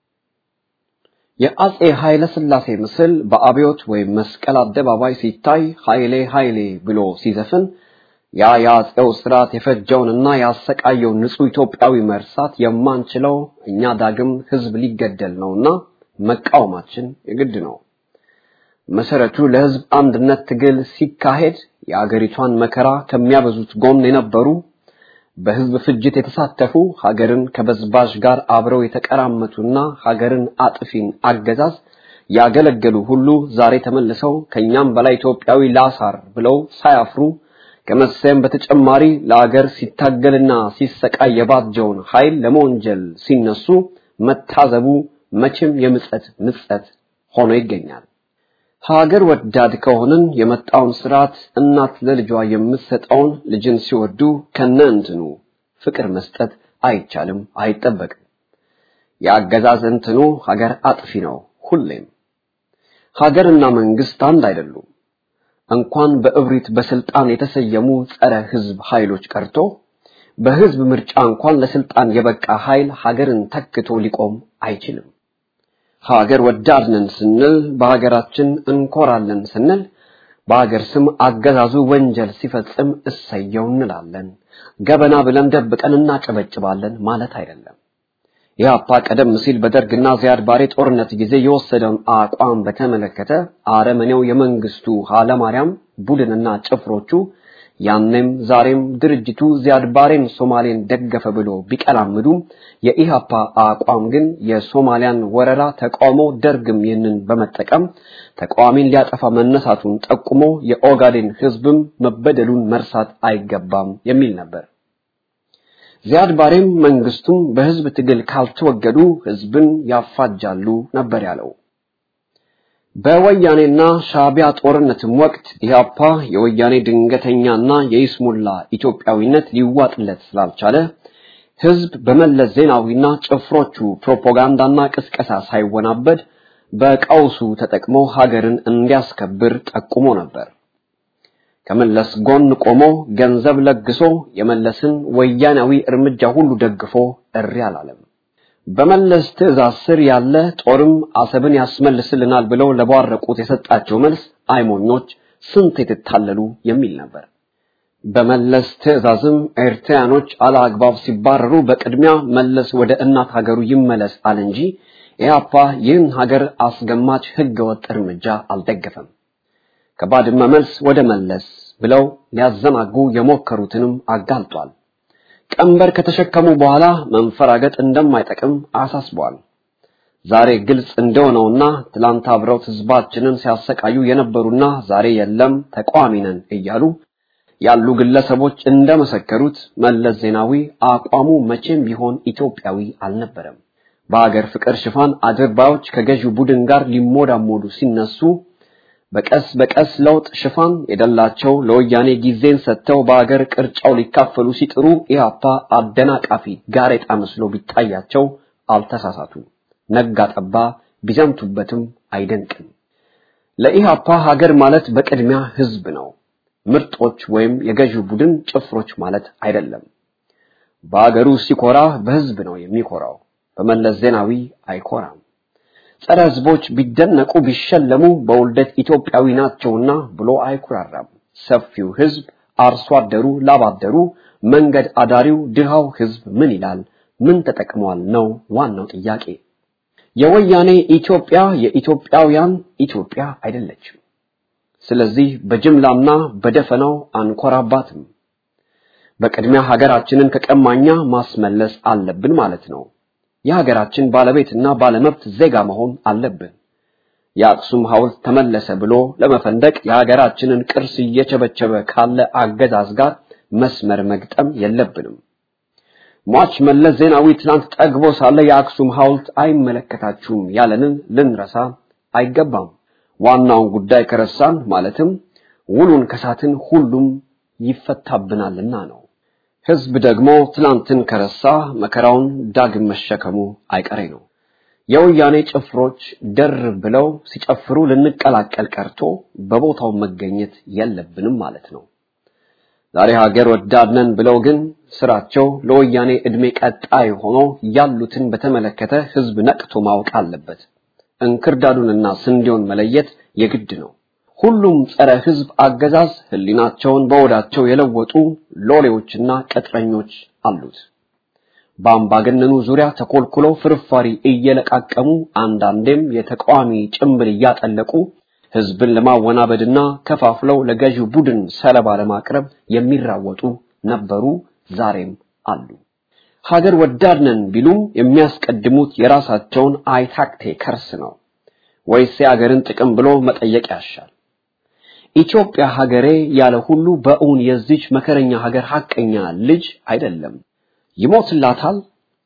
የአጼ ኃይለ ሥላሴ ምስል በአብዮት ወይም መስቀል አደባባይ ሲታይ ኃይሌ ኃይሌ ብሎ ሲዘፍን ያ የአጼው ስርዓት የፈጀውንና ያሰቃየው ንጹህ ኢትዮጵያዊ መርሳት የማንችለው እኛ ዳግም ህዝብ ሊገደል ነውና መቃወማችን የግድ ነው። መሰረቱ ለህዝብ አንድነት ትግል ሲካሄድ የአገሪቷን መከራ ከሚያበዙት ጎን የነበሩ በህዝብ ፍጅት የተሳተፉ ሀገርን ከበዝባዥ ጋር አብረው የተቀራመቱና ሀገርን አጥፊን አገዛዝ ያገለገሉ ሁሉ ዛሬ ተመልሰው ከኛም በላይ ኢትዮጵያዊ ላሳር ብለው ሳያፍሩ ከመሰየም በተጨማሪ ለሀገር ሲታገልና ሲሰቃይ የባጀውን ኃይል ለመወንጀል ሲነሱ መታዘቡ መቼም የምጸት ምጸት ሆኖ ይገኛል። ሀገር ወዳድ ከሆነን የመጣውን ስርዓት እናት ለልጇ የምትሰጠውን ልጅን ሲወዱ ከነንትኑ ፍቅር መስጠት አይቻልም አይጠበቅም። ያገዛዝ እንትኑ ሀገር አጥፊ ነው ሁሌም። ሀገርና መንግስት አንድ አይደሉም። እንኳን በእብሪት በስልጣን የተሰየሙ ጸረ ህዝብ ኃይሎች ቀርቶ በህዝብ ምርጫ እንኳን ለስልጣን የበቃ ኃይል ሀገርን ተክቶ ሊቆም አይችልም። ሀገር ወዳድነን ስንል በሀገራችን እንኮራለን ስንል በሀገር ስም አገዛዙ ወንጀል ሲፈጽም እሰየው እንላለን፣ ገበና ብለን ደብቀን እናጨበጭባለን ማለት አይደለም። ኢህአፓ ቀደም ሲል በደርግና ዚያድ ባሬ ጦርነት ጊዜ የወሰደውን አቋም በተመለከተ አረመኔው የመንግስቱ ኃይለማርያም ቡድንና ጭፍሮቹ ያንንም ዛሬም ድርጅቱ ዚያድ ባሬን ሶማሌን ደገፈ ብሎ ቢቀላምዱም የኢህአፓ አቋም ግን የሶማሊያን ወረራ ተቃውሞ ደርግም ይህንን በመጠቀም ተቃዋሚን ሊያጠፋ መነሳቱን ጠቁሞ የኦጋዴን ህዝብም መበደሉን መርሳት አይገባም የሚል ነበር። ዚያድ ባሬም መንግስቱም በህዝብ ትግል ካልተወገዱ ህዝብን ያፋጃሉ ነበር ያለው። በወያኔና ሻቢያ ጦርነትም ወቅት ኢህአፓ የወያኔ ድንገተኛና የይስሙላ ኢትዮጵያዊነት ሊዋጥለት ስላልቻለ ህዝብ በመለስ ዜናዊና ጭፍሮቹ ፕሮፓጋንዳና ቅስቀሳ ሳይወናበድ በቀውሱ ተጠቅሞ ሀገርን እንዲያስከብር ጠቁሞ ነበር። ከመለስ ጎን ቆሞ ገንዘብ ለግሶ የመለስን ወያናዊ እርምጃ ሁሉ ደግፎ እሪ አላለም። በመለስ ትዕዛዝ ስር ያለ ጦርም አሰብን ያስመልስልናል ብለው ለባረቁት የሰጣቸው መልስ አይሞኞች ስንት የተታለሉ የሚል ነበር። በመለስ ትዕዛዝም ኤርትራኖች አላግባብ ሲባረሩ በቅድሚያ መለስ ወደ እናት ሀገሩ ይመለስ አለ እንጂ ኢህአፓ ይህን ሀገር አስገማች ህገወጥ እርምጃ አልደገፈም። ከባድመ መልስ ወደ መለስ ብለው ሊያዘናጉ የሞከሩትንም አጋልጧል። ቀንበር ከተሸከሙ በኋላ መንፈራገጥ እንደማይጠቅም አሳስቧል። ዛሬ ግልጽ እንደሆነውና ትላንት አብረው ህዝባችንን ሲያሰቃዩ የነበሩና ዛሬ የለም ተቃዋሚ ነን እያሉ ያሉ ግለሰቦች እንደመሰከሩት መለስ ዜናዊ አቋሙ መቼም ቢሆን ኢትዮጵያዊ አልነበረም። በአገር ፍቅር ሽፋን አድርባዮች ከገዢው ቡድን ጋር ሊሞዳሞዱ ሲነሱ በቀስ በቀስ ለውጥ ሽፋን የደላቸው ለወያኔ ጊዜን ሰጥተው በአገር ቅርጫው ሊካፈሉ ሲጥሩ ኢህአፓ አደናቃፊ ጋሬጣ መስሎ ቢታያቸው አልተሳሳቱ። ነጋ ጠባ ቢዘምቱበትም አይደንቅም። ለኢህአፓ ሀገር ማለት በቅድሚያ ህዝብ ነው። ምርጦች ወይም የገዢው ቡድን ጭፍሮች ማለት አይደለም። በአገሩ ሲኮራ በህዝብ ነው የሚኮራው። በመለስ ዜናዊ አይኮራም። ጸረ ህዝቦች ቢደነቁ ቢሸለሙ በውልደት ኢትዮጵያዊ ናቸውና ብሎ አይኩራራም። ሰፊው ህዝብ፣ አርሶ አደሩ፣ ላባደሩ፣ መንገድ አዳሪው፣ ድሃው ህዝብ ምን ይላል? ምን ተጠቅሟል ነው ዋናው ጥያቄ። የወያኔ ኢትዮጵያ የኢትዮጵያውያን ኢትዮጵያ አይደለችም። ስለዚህ በጅምላና በደፈናው አንኮራባትም። በቅድሚያ ሀገራችንን ከቀማኛ ማስመለስ አለብን ማለት ነው። የሀገራችን ባለቤትና ባለመብት ዜጋ መሆን አለብን። የአክሱም ሐውልት ተመለሰ ብሎ ለመፈንደቅ የሀገራችንን ቅርስ እየቸበቸበ ካለ አገዛዝ ጋር መስመር መግጠም የለብንም። ሟች መለስ ዜናዊ ትናንት ጠግቦ ሳለ የአክሱም ሐውልት አይመለከታችሁም ያለንን ልንረሳ አይገባም። ዋናውን ጉዳይ ከረሳን ማለትም ውሉን ከሳትን ሁሉም ይፈታብናልና ነው። ህዝብ ደግሞ ትላንትን ከረሳ መከራውን ዳግም መሸከሙ አይቀሬ ነው። የወያኔ ጭፍሮች ደር ብለው ሲጨፍሩ ልንቀላቀል ቀርቶ በቦታው መገኘት የለብንም ማለት ነው። ዛሬ ሀገር ወዳድነን ብለው ግን ስራቸው ለወያኔ እድሜ ቀጣይ ሆኖ ያሉትን በተመለከተ ህዝብ ነቅቶ ማወቅ አለበት። እንክርዳዱንና ስንዴውን መለየት የግድ ነው። ሁሉም ጸረ ህዝብ አገዛዝ ህሊናቸውን በወዳቸው የለወጡ ሎሌዎችና ቀጥረኞች አሉት። በአምባገነኑ ዙሪያ ተኮልኩለው ፍርፋሪ እየለቃቀሙ አንዳንዴም የተቃዋሚ ጭምብል እያጠለቁ ህዝብን ለማወናበድና ከፋፍለው ለገዢው ቡድን ሰለባ ለማቅረብ የሚራወጡ ነበሩ፣ ዛሬም አሉ። ሀገር ወዳድነን ቢሉም የሚያስቀድሙት የራሳቸውን አይታክቴ ከርስ ነው ወይስ የሀገርን ጥቅም ብሎ መጠየቅ ያሻል። ኢትዮጵያ ሀገሬ ያለ ሁሉ በእውን የዚች መከረኛ ሀገር ሐቀኛ ልጅ አይደለም። ይሞትላታል፣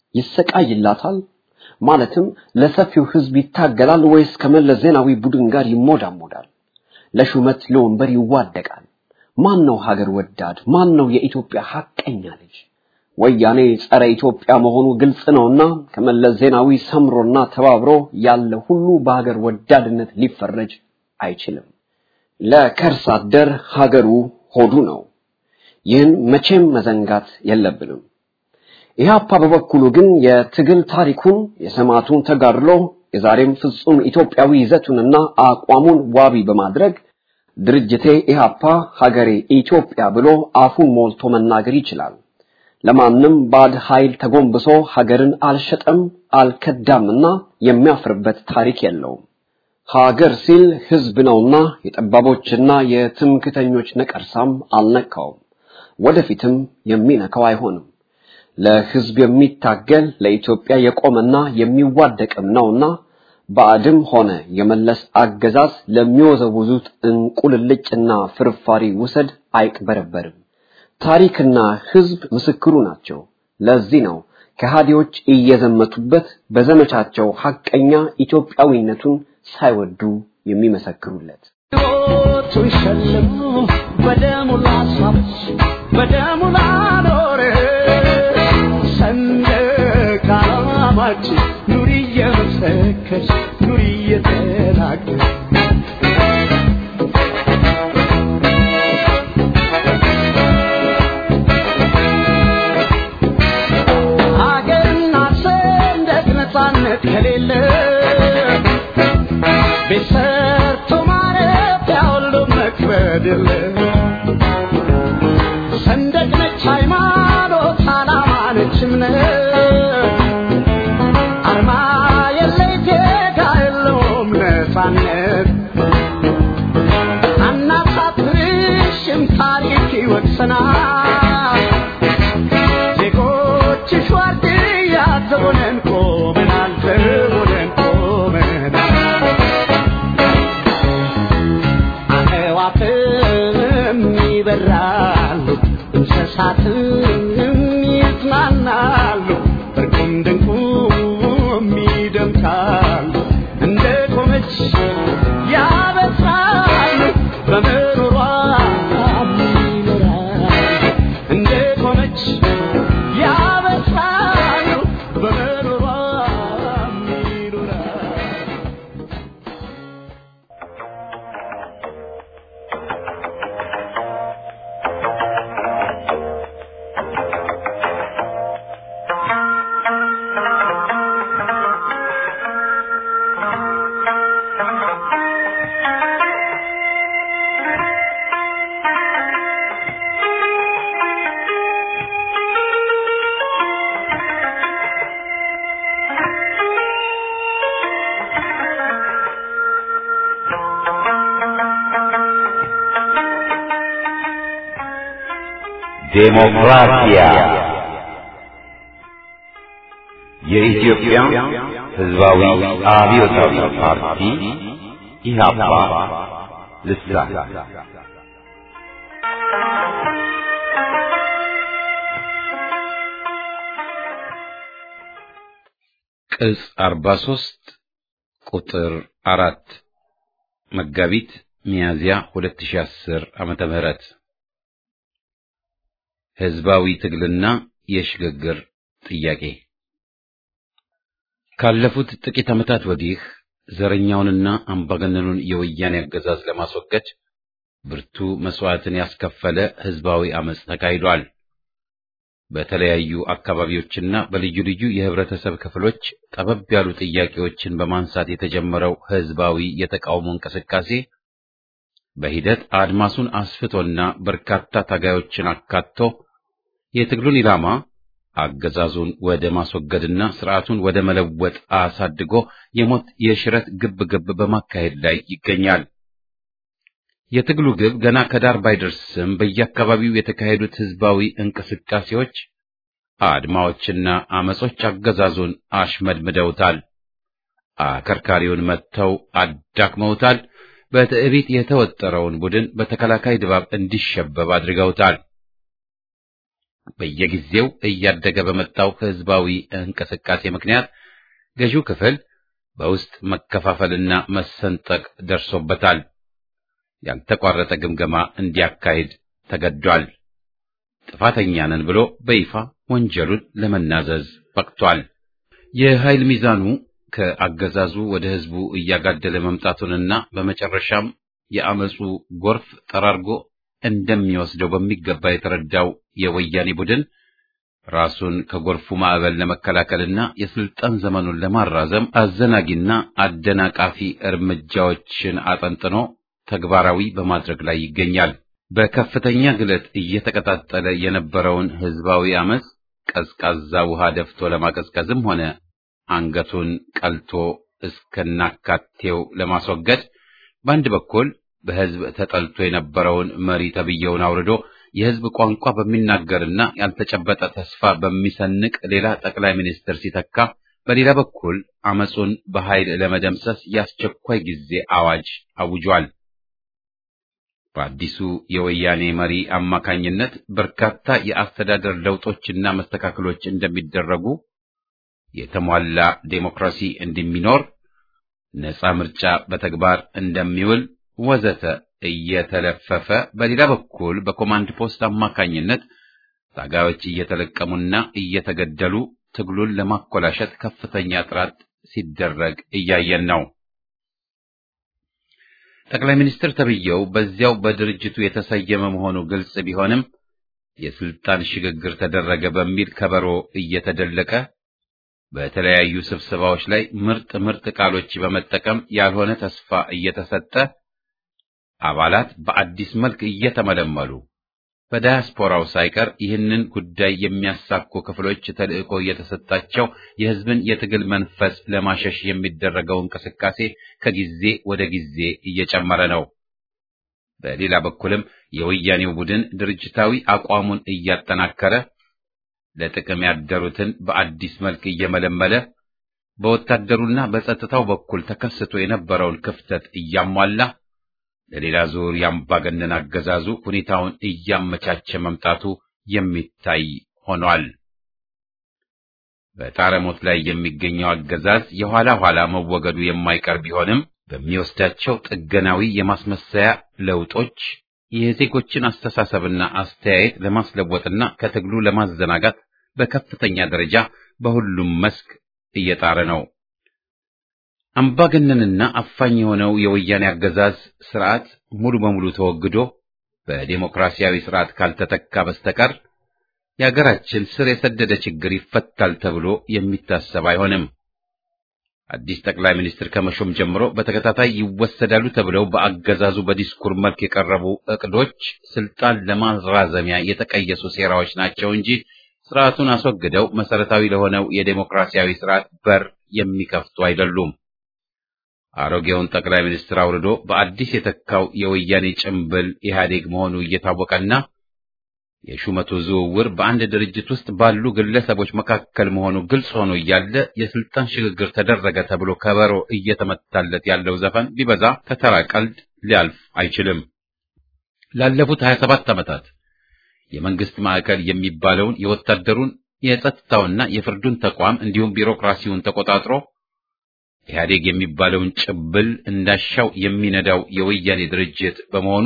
ይሰቃይላታል፣ ማለትም ለሰፊው ህዝብ ይታገላል ወይስ ከመለስ ዜናዊ ቡድን ጋር ይሞዳሞዳል? ለሹመት ለወንበር ይዋደቃል? ማን ነው ሀገር ወዳድ? ማን ነው የኢትዮጵያ ሐቀኛ ልጅ? ወያኔ ጸረ ኢትዮጵያ መሆኑ ግልጽ ነውና ከመለስ ዜናዊ ሰምሮና ተባብሮ ያለ ሁሉ በሀገር ወዳድነት ሊፈረጅ አይችልም። ለከርስ አደር ሀገሩ ሆዱ ነው። ይህን መቼም መዘንጋት የለብንም። ኢህአፓ በበኩሉ ግን የትግል ታሪኩን የሰማዕቱን ተጋድሎ የዛሬም ፍጹም ኢትዮጵያዊ ይዘቱንና አቋሙን ዋቢ በማድረግ ድርጅቴ ኢህአፓ ሀገሬ ኢትዮጵያ ብሎ አፉን ሞልቶ መናገር ይችላል። ለማንም ባድ ኃይል ተጎንብሶ ሀገርን አልሸጠም አልከዳምና የሚያፍርበት ታሪክ የለውም። ሀገር ሲል ህዝብ ነውና የጠባቦችና የትምክተኞች ነቀርሳም አልነካውም፣ ወደፊትም የሚነካው አይሆንም። ለህዝብ የሚታገል ለኢትዮጵያ የቆመና የሚዋደቅም ነውና ባዕድም ሆነ የመለስ አገዛዝ ለሚወዘውዙት እንቁልልጭና ፍርፋሪ ውሰድ አይቅበረበርም። ታሪክና ህዝብ ምስክሩ ናቸው። ለዚህ ነው ከሃዲዎች እየዘመቱበት በዘመቻቸው ሐቀኛ ኢትዮጵያዊነቱን ሳይወዱ የሚመሰክሩለት። ቶይሸለም በደሙ ላሳች በደሙ ላኖር ሰንደቃማች ኑሪ የመሰከች ኑሪ የተናገር ከሌለ በሰርቶ ማረፍ ያውሉ መክበድለ ሰንደቅ ነች ሃይማኖት ዓላማ ነች እምነት አርማ የለይ ዜጋ የለውም ነፃነት አናሳፍርሽም ታሪክ ይወቅሰናል ዜጎችሽ ዋርድያ ዘቦነን ቆመናል ዘቦነን ቆመናል አዕዋፍም ይበራሉ እንስሳትም ይዝናናሉ እርቁም ድንቁም ዴሞክራሲያ የኢትዮጵያ ሕዝባዊ አብዮታዊ ፓርቲ ኢህአፓ ልሳን ቅጽ አርባ ሦስት ቁጥር አራት መጋቢት ሚያዝያ ሁለት ሺህ አስር ዓመተ ምህረት ሕዝባዊ ትግልና የሽግግር ጥያቄ። ካለፉት ጥቂት ዓመታት ወዲህ ዘረኛውንና አምባገነኑን የወያኔ አገዛዝ ለማስወገድ ብርቱ መስዋዕትን ያስከፈለ ሕዝባዊ አመጽ ተካሂዷል። በተለያዩ አካባቢዎችና በልዩ ልዩ የህብረተሰብ ክፍሎች ጠበብ ያሉ ጥያቄዎችን በማንሳት የተጀመረው ሕዝባዊ የተቃውሞ እንቅስቃሴ በሂደት አድማሱን አስፍቶና በርካታ ታጋዮችን አካቶ የትግሉን ኢላማ አገዛዙን ወደ ማስወገድና ስርዓቱን ወደ መለወጥ አሳድጎ የሞት የሽረት ግብ ግብ በማካሄድ ላይ ይገኛል። የትግሉ ግብ ገና ከዳር ባይደርስም በየአካባቢው የተካሄዱት ሕዝባዊ እንቅስቃሴዎች፣ አድማዎችና አመጾች አገዛዙን አሽመድምደውታል። አከርካሪውን መጥተው አዳክመውታል። በትዕቢት የተወጠረውን ቡድን በተከላካይ ድባብ እንዲሸበብ አድርገውታል። በየጊዜው እያደገ በመጣው ሕዝባዊ እንቅስቃሴ ምክንያት ገዢው ክፍል በውስጥ መከፋፈልና መሰንጠቅ ደርሶበታል። ያልተቋረጠ ግምገማ እንዲያካሂድ ተገዷል። ጥፋተኛ ነን ብሎ በይፋ ወንጀሉን ለመናዘዝ በቅቷል። የኃይል ሚዛኑ ከአገዛዙ ወደ ሕዝቡ እያጋደለ መምጣቱንና በመጨረሻም የአመጹ ጎርፍ ጠራርጎ እንደሚወስደው በሚገባ የተረዳው የወያኔ ቡድን ራሱን ከጎርፉ ማዕበል ለመከላከልና የስልጣን ዘመኑን ለማራዘም አዘናጊና አደናቃፊ እርምጃዎችን አጠንጥኖ ተግባራዊ በማድረግ ላይ ይገኛል። በከፍተኛ ግለት እየተቀጣጠለ የነበረውን ሕዝባዊ አመጽ ቀዝቃዛ ውሃ ደፍቶ ለማቀዝቀዝም ሆነ አንገቱን ቀልቶ እስከናካቴው ለማስወገድ በአንድ በኩል በሕዝብ ተጠልቶ የነበረውን መሪ ተብዬውን አውርዶ የሕዝብ ቋንቋ በሚናገርና ያልተጨበጠ ተስፋ በሚሰንቅ ሌላ ጠቅላይ ሚኒስትር ሲተካ፣ በሌላ በኩል አመጹን በኃይል ለመደምሰስ የአስቸኳይ ጊዜ አዋጅ አውጇል። በአዲሱ የወያኔ መሪ አማካኝነት በርካታ የአስተዳደር ለውጦችና መስተካከሎች እንደሚደረጉ፣ የተሟላ ዴሞክራሲ እንደሚኖር፣ ነጻ ምርጫ በተግባር እንደሚውል ወዘተ እየተለፈፈ፣ በሌላ በኩል በኮማንድ ፖስት አማካኝነት ታጋዮች እየተለቀሙና እየተገደሉ ትግሉን ለማኮላሸት ከፍተኛ ጥረት ሲደረግ እያየን ነው። ጠቅላይ ሚኒስትር ተብዬው በዚያው በድርጅቱ የተሰየመ መሆኑ ግልጽ ቢሆንም የስልጣን ሽግግር ተደረገ በሚል ከበሮ እየተደለቀ በተለያዩ ስብሰባዎች ላይ ምርጥ ምርጥ ቃሎች በመጠቀም ያልሆነ ተስፋ እየተሰጠ አባላት በአዲስ መልክ እየተመለመሉ በዳያስፖራው ሳይቀር ይህንን ጉዳይ የሚያሳኩ ክፍሎች ተልዕኮ እየተሰጣቸው የሕዝብን የትግል መንፈስ ለማሸሽ የሚደረገው እንቅስቃሴ ከጊዜ ወደ ጊዜ እየጨመረ ነው። በሌላ በኩልም የወያኔው ቡድን ድርጅታዊ አቋሙን እያጠናከረ ለጥቅም ያደሩትን በአዲስ መልክ እየመለመለ በወታደሩና በጸጥታው በኩል ተከስቶ የነበረውን ክፍተት እያሟላ ለሌላ ዙር የአምባገነን አገዛዙ ሁኔታውን እያመቻቸ መምጣቱ የሚታይ ሆኗል። በጣረሞት ላይ የሚገኘው አገዛዝ የኋላ ኋላ መወገዱ የማይቀር ቢሆንም በሚወስዳቸው ጥገናዊ የማስመሰያ ለውጦች የዜጎችን አስተሳሰብና አስተያየት ለማስለወጥና ከትግሉ ለማዘናጋት በከፍተኛ ደረጃ በሁሉም መስክ እየጣረ ነው። አምባገነንና አፋኝ የሆነው የወያኔ አገዛዝ ስርዓት ሙሉ በሙሉ ተወግዶ በዲሞክራሲያዊ ስርዓት ካልተተካ በስተቀር የሀገራችን ስር የሰደደ ችግር ይፈታል ተብሎ የሚታሰብ አይሆንም። አዲስ ጠቅላይ ሚኒስትር ከመሾም ጀምሮ በተከታታይ ይወሰዳሉ ተብለው በአገዛዙ በዲስኩር መልክ የቀረቡ እቅዶች ስልጣን ለማራዘሚያ የተቀየሱ ሴራዎች ናቸው እንጂ ስርዓቱን አስወግደው መሰረታዊ ለሆነው የዲሞክራሲያዊ ስርዓት በር የሚከፍቱ አይደሉም። አሮጌውን ጠቅላይ ሚኒስትር አውርዶ በአዲስ የተካው የወያኔ ጭምብል ኢህአዴግ መሆኑ እየታወቀና የሹመቱ ዝውውር በአንድ ድርጅት ውስጥ ባሉ ግለሰቦች መካከል መሆኑ ግልጽ ሆኖ እያለ የስልጣን ሽግግር ተደረገ ተብሎ ከበሮ እየተመታለት ያለው ዘፈን ቢበዛ ከተራ ቀልድ ሊያልፍ አይችልም። ላለፉት ሀያ ሰባት ዓመታት የመንግስት ማዕከል የሚባለውን የወታደሩን የጸጥታውና የፍርዱን ተቋም እንዲሁም ቢሮክራሲውን ተቆጣጥሮ ኢህአዴግ የሚባለውን ጭብል እንዳሻው የሚነዳው የወያኔ ድርጅት በመሆኑ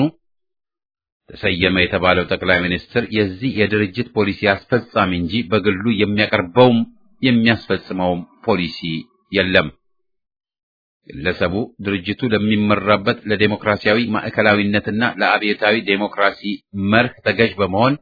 ተሰየመ የተባለው ጠቅላይ ሚኒስትር የዚህ የድርጅት ፖሊሲ አስፈጻሚ እንጂ በግሉ የሚያቀርበውም የሚያስፈጽመውም ፖሊሲ የለም። ግለሰቡ ድርጅቱ ለሚመራበት ለዴሞክራሲያዊ ማዕከላዊነትና ለአብዮታዊ ዴሞክራሲ መርህ ተገዥ በመሆን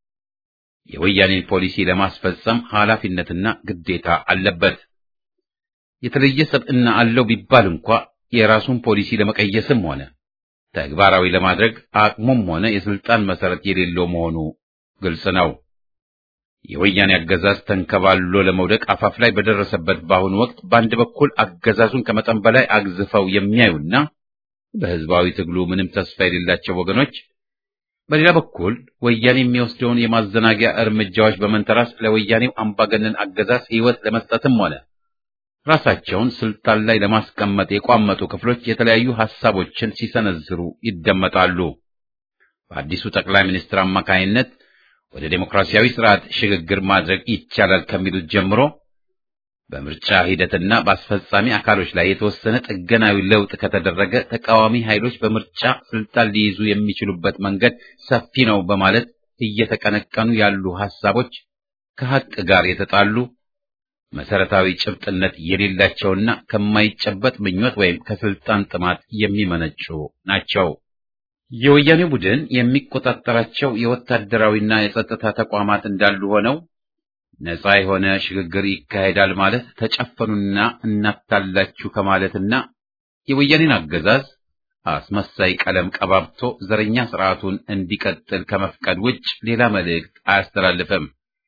የወያኔን ፖሊሲ ለማስፈጸም ኃላፊነትና ግዴታ አለበት። የተለየ ሰብዕና አለው ቢባል እንኳ የራሱን ፖሊሲ ለመቀየስም ሆነ ተግባራዊ ለማድረግ አቅሙም ሆነ የስልጣን መሰረት የሌለው መሆኑ ግልጽ ነው። የወያኔ አገዛዝ ተንከባሎ ለመውደቅ አፋፍ ላይ በደረሰበት በአሁኑ ወቅት በአንድ በኩል አገዛዙን ከመጠን በላይ አግዝፈው የሚያዩና በህዝባዊ ትግሉ ምንም ተስፋ የሌላቸው ወገኖች፣ በሌላ በኩል ወያኔ የሚወስደውን የማዘናጊያ እርምጃዎች በመንተራስ ለወያኔው አምባገነን አገዛዝ ሕይወት ለመስጠትም ሆነ ራሳቸውን ስልጣን ላይ ለማስቀመጥ የቋመጡ ክፍሎች የተለያዩ ሐሳቦችን ሲሰነዝሩ ይደመጣሉ። በአዲሱ ጠቅላይ ሚኒስትር አማካይነት ወደ ዴሞክራሲያዊ ስርዓት ሽግግር ማድረግ ይቻላል ከሚሉት ጀምሮ በምርጫ ሂደትና በአስፈጻሚ አካሎች ላይ የተወሰነ ጥገናዊ ለውጥ ከተደረገ ተቃዋሚ ኃይሎች በምርጫ ስልጣን ሊይዙ የሚችሉበት መንገድ ሰፊ ነው በማለት እየተቀነቀኑ ያሉ ሐሳቦች ከሐቅ ጋር የተጣሉ መሰረታዊ ጭብጥነት የሌላቸውና ከማይጨበጥ ምኞት ወይም ከስልጣን ጥማት የሚመነጩ ናቸው። የወያኔ ቡድን የሚቆጣጠራቸው የወታደራዊና የጸጥታ ተቋማት እንዳሉ ሆነው ነፃ የሆነ ሽግግር ይካሄዳል ማለት ተጨፈኑና እናታላችሁ ከማለትና የወያኔን አገዛዝ አስመሳይ ቀለም ቀባብቶ ዘረኛ ስርዓቱን እንዲቀጥል ከመፍቀድ ውጭ ሌላ መልእክት አያስተላልፍም።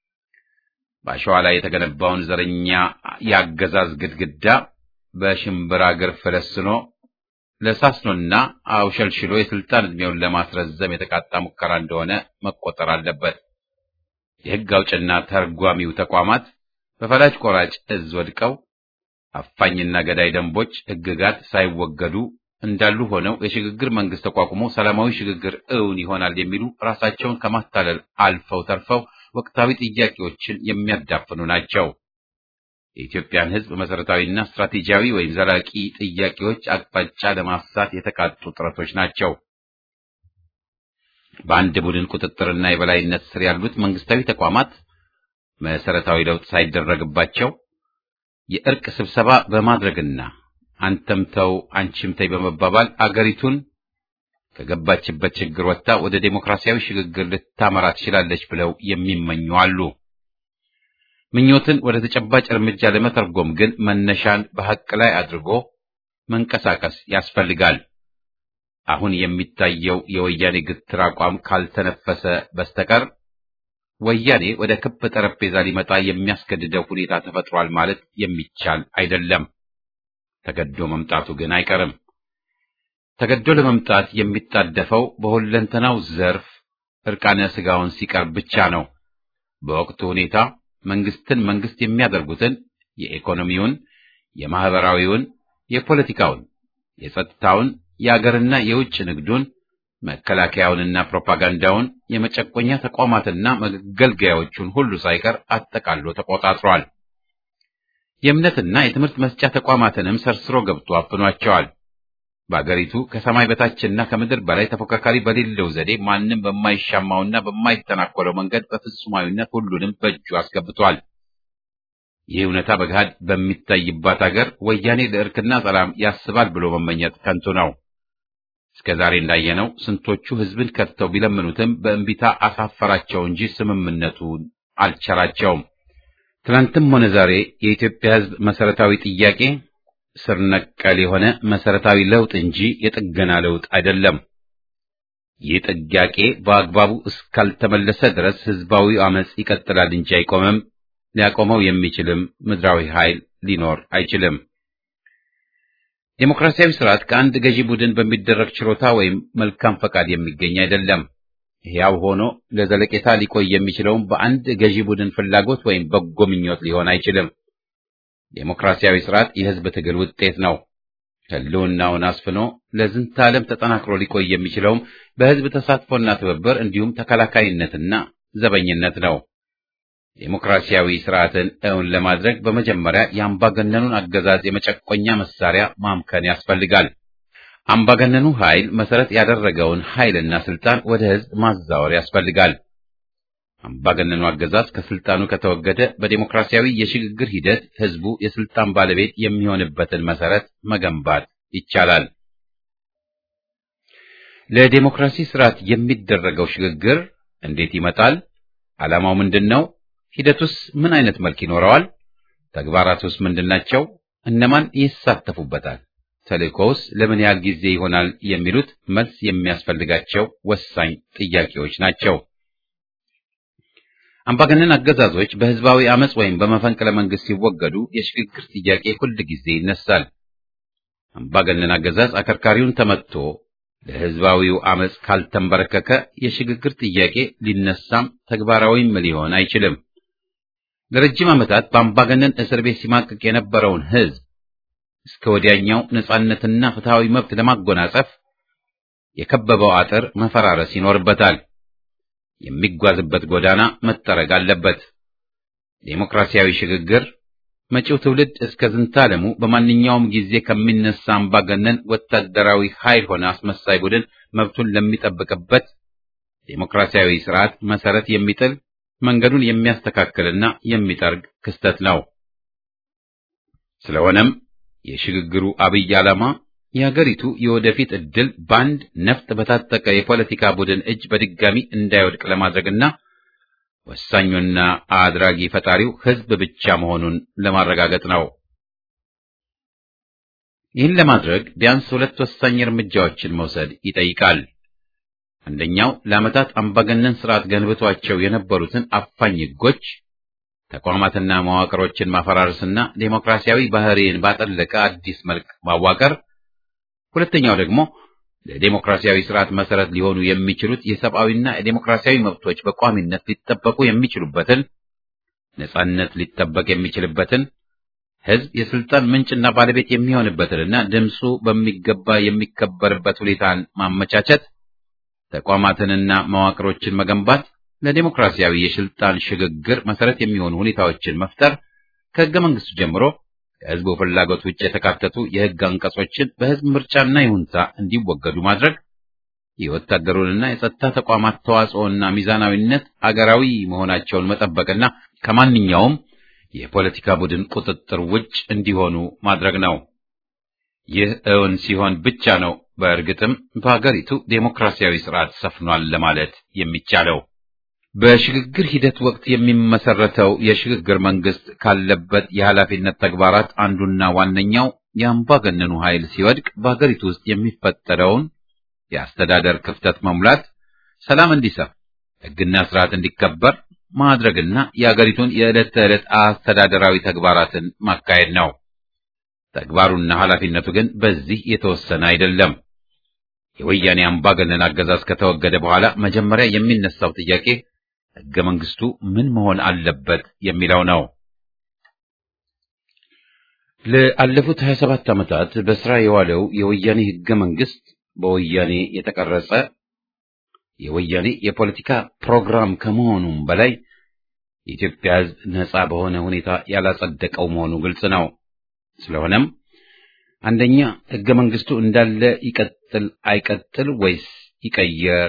በአሸዋ ላይ የተገነባውን ዘረኛ የአገዛዝ ግድግዳ በሽምብራ እግር ፈለስኖ ለሳስኖና አውሸልሽሎ የስልጣን ዕድሜውን ለማስረዘም የተቃጣ ሙከራ እንደሆነ መቆጠር አለበት። የሕግ አውጭና ተርጓሚው ተቋማት በፈላጭ ቆራጭ እዝ ወድቀው አፋኝና ገዳይ ደንቦች፣ ሕግጋት ሳይወገዱ እንዳሉ ሆነው የሽግግር መንግስት ተቋቁሞ ሰላማዊ ሽግግር እውን ይሆናል የሚሉ ራሳቸውን ከማታለል አልፈው ተርፈው ወቅታዊ ጥያቄዎችን የሚያዳፍኑ ናቸው። የኢትዮጵያን ሕዝብ መሰረታዊና ስትራቴጂያዊ ወይም ዘላቂ ጥያቄዎች አቅጣጫ ለማሳት የተቃጡ ጥረቶች ናቸው። በአንድ ቡድን ቁጥጥርና የበላይነት ስር ያሉት መንግስታዊ ተቋማት መሰረታዊ ለውጥ ሳይደረግባቸው የእርቅ ስብሰባ በማድረግና አንተም ተው አንቺም ተይ በመባባል አገሪቱን ከገባችበት ችግር ወጥታ ወደ ዴሞክራሲያዊ ሽግግር ልታመራ ትችላለች ብለው የሚመኙ አሉ። ምኞትን ወደ ተጨባጭ እርምጃ ለመተርጎም ግን መነሻን በሐቅ ላይ አድርጎ መንቀሳቀስ ያስፈልጋል። አሁን የሚታየው የወያኔ ግትር አቋም ካልተነፈሰ በስተቀር ወያኔ ወደ ክብ ጠረጴዛ ሊመጣ የሚያስገድደው ሁኔታ ተፈጥሯል ማለት የሚቻል አይደለም። ተገዶ መምጣቱ ግን አይቀርም። ተገዶ ለመምጣት የሚጣደፈው በሁለንተናው ዘርፍ እርቃነ ስጋውን ሲቀርብ ብቻ ነው። በወቅቱ ሁኔታ መንግስትን መንግስት የሚያደርጉትን የኢኮኖሚውን፣ የማህበራዊውን፣ የፖለቲካውን፣ የጸጥታውን፣ የአገርና የውጭ ንግዱን፣ መከላከያውንና ፕሮፓጋንዳውን፣ የመጨቆኛ ተቋማትና መገልገያዎቹን ሁሉ ሳይቀር አጠቃሎ ተቆጣጥሯል። የእምነትና የትምህርት መስጫ ተቋማትንም ሰርስሮ ገብቶ አፍኗቸዋል። በአገሪቱ ከሰማይ በታችና ከምድር በላይ ተፎካካሪ በሌለው ዘዴ ማንም በማይሻማውና በማይተናኮለው መንገድ በፍጹማዊነት ሁሉንም በእጁ አስገብቷል። ይህ እውነታ በገሃድ በሚታይባት አገር ወያኔ ለእርክና ሰላም ያስባል ብሎ መመኘት ከንቱ ነው። እስከዛሬ እንዳየነው ስንቶቹ ህዝብን ከድተው ቢለምኑትም በእንቢታ አሳፈራቸው እንጂ ስምምነቱን አልቸራቸውም። ትናንትም ሆነ ዛሬ የኢትዮጵያ ህዝብ መሰረታዊ ጥያቄ ስር ነቀል የሆነ መሰረታዊ ለውጥ እንጂ የጥገና ለውጥ አይደለም። ይህ ጥያቄ በአግባቡ እስካልተመለሰ ድረስ ህዝባዊ አመጽ ይቀጥላል እንጂ አይቆምም። ሊያቆመው የሚችልም ምድራዊ ኃይል ሊኖር አይችልም። ዴሞክራሲያዊ ስርዓት ከአንድ ገዢ ቡድን በሚደረግ ችሮታ ወይም መልካም ፈቃድ የሚገኝ አይደለም። ሕያው ሆኖ ለዘለቄታ ሊቆይ የሚችለውም በአንድ ገዢ ቡድን ፍላጎት ወይም በጎ ምኞት ሊሆን አይችልም። ዴሞክራሲያዊ ስርዓት የህዝብ ትግል ውጤት ነው። ህልውናውን አስፍኖ ለዝንተ ዓለም ተጠናክሮ ሊቆይ የሚችለውም በህዝብ ተሳትፎና ትብብር እንዲሁም ተከላካይነትና ዘበኝነት ነው። ዴሞክራሲያዊ ስርዓትን እውን ለማድረግ በመጀመሪያ የአምባገነኑን አገዛዝ የመጨቆኛ መሳሪያ ማምከን ያስፈልጋል። አምባገነኑ ኃይል መሰረት ያደረገውን ኃይልና ስልጣን ወደ ህዝብ ማዛወር ያስፈልጋል። አምባገነኑ አገዛዝ ከስልጣኑ ከተወገደ በዴሞክራሲያዊ የሽግግር ሂደት ህዝቡ የስልጣን ባለቤት የሚሆንበትን መሰረት መገንባት ይቻላል። ለዴሞክራሲ ስርዓት የሚደረገው ሽግግር እንዴት ይመጣል? ዓላማው ምንድነው? ሂደቱስ ምን አይነት መልክ ይኖረዋል? ተግባራቱስ ምንድናቸው? እነማን ይሳተፉበታል? ተልእኮውስ ለምን ያህል ጊዜ ይሆናል? የሚሉት መልስ የሚያስፈልጋቸው ወሳኝ ጥያቄዎች ናቸው። አምባገነን አገዛዞች በህዝባዊ አመጽ ወይም በመፈንቅለ መንግስት ሲወገዱ የሽግግር ጥያቄ ሁል ጊዜ ይነሳል። አምባገነን አገዛዝ አከርካሪውን ተመትቶ ለህዝባዊው አመጽ ካልተንበረከከ የሽግግር ጥያቄ ሊነሳም ተግባራዊም ሊሆን አይችልም። ለረጅም ዓመታት በአምባገነን እስር ቤት ሲማቅቅ የነበረውን ህዝብ እስከ ወዲያኛው ነጻነትና ፍትሃዊ መብት ለማጎናጸፍ የከበበው አጥር መፈራረስ ይኖርበታል። የሚጓዝበት ጎዳና መጠረግ አለበት። ዴሞክራሲያዊ ሽግግር መጪው ትውልድ እስከ ዝንታለሙ በማንኛውም ጊዜ ከሚነሳ አምባገነን ወታደራዊ ኃይል ሆነ አስመሳይ ቡድን መብቱን ለሚጠብቅበት ዴሞክራሲያዊ ስርዓት መሰረት የሚጥል መንገዱን የሚያስተካክልና የሚጠርግ ክስተት ነው። ስለሆነም የሽግግሩ አብይ ዓላማ የሀገሪቱ የወደፊት ዕድል ባንድ ነፍጥ በታጠቀ የፖለቲካ ቡድን እጅ በድጋሚ እንዳይወድቅ ለማድረግና ወሳኙና አድራጊ ፈጣሪው ህዝብ ብቻ መሆኑን ለማረጋገጥ ነው። ይህን ለማድረግ ቢያንስ ሁለት ወሳኝ እርምጃዎችን መውሰድ ይጠይቃል። አንደኛው ለዓመታት አምባገነን ስርዓት ገንብቷቸው የነበሩትን አፋኝ ህጎች፣ ተቋማትና መዋቅሮችን ማፈራረስና ዴሞክራሲያዊ ባህሪን ባጠለቀ አዲስ መልክ ማዋቀር። ሁለተኛው ደግሞ ለዴሞክራሲያዊ ስርዓት መሰረት ሊሆኑ የሚችሉት የሰብአዊና የዴሞክራሲያዊ መብቶች በቋሚነት ሊጠበቁ የሚችሉበትን፣ ነጻነት ሊጠበቅ የሚችልበትን፣ ህዝብ የስልጣን ምንጭና ባለቤት የሚሆንበትንና ድምፁ በሚገባ የሚከበርበት ሁኔታን ማመቻቸት፣ ተቋማትንና መዋቅሮችን መገንባት፣ ለዴሞክራሲያዊ የስልጣን ሽግግር መሰረት የሚሆኑ ሁኔታዎችን መፍጠር፣ ከህገ መንግስቱ ጀምሮ ከህዝቡ ፍላጎት ውጭ የተካተቱ የህግ አንቀጾችን በህዝብ ምርጫና ይሁንታ እንዲወገዱ ማድረግ፣ የወታደሩንና የጸጥታ ተቋማት ተዋጽኦና ሚዛናዊነት አገራዊ መሆናቸውን መጠበቅና ከማንኛውም የፖለቲካ ቡድን ቁጥጥር ውጭ እንዲሆኑ ማድረግ ነው። ይህ እውን ሲሆን ብቻ ነው በእርግጥም በሀገሪቱ ዴሞክራሲያዊ ስርዓት ሰፍኗል ለማለት የሚቻለው። በሽግግር ሂደት ወቅት የሚመሰረተው የሽግግር መንግስት ካለበት የኃላፊነት ተግባራት አንዱና ዋነኛው የአምባገነኑ ኃይል ሲወድቅ በሀገሪቱ ውስጥ የሚፈጠረውን የአስተዳደር ክፍተት መሙላት፣ ሰላም እንዲሰፍ፣ ህግና ስርዓት እንዲከበር ማድረግና የሀገሪቱን የዕለት ተዕለት አስተዳደራዊ ተግባራትን ማካሄድ ነው። ተግባሩና ኃላፊነቱ ግን በዚህ የተወሰነ አይደለም። የወያኔ አምባገነን አገዛዝ ከተወገደ በኋላ መጀመሪያ የሚነሳው ጥያቄ ህገ መንግስቱ ምን መሆን አለበት የሚለው ነው። ለአለፉት ሀያ ሰባት ዓመታት በስራ የዋለው የወያኔ ህገ መንግስት በወያኔ የተቀረጸ የወያኔ የፖለቲካ ፕሮግራም ከመሆኑም በላይ የኢትዮጵያ ህዝብ ነጻ በሆነ ሁኔታ ያላጸደቀው መሆኑ ግልጽ ነው። ስለሆነም አንደኛ ህገ መንግስቱ እንዳለ ይቀጥል አይቀጥል ወይስ ይቀየር?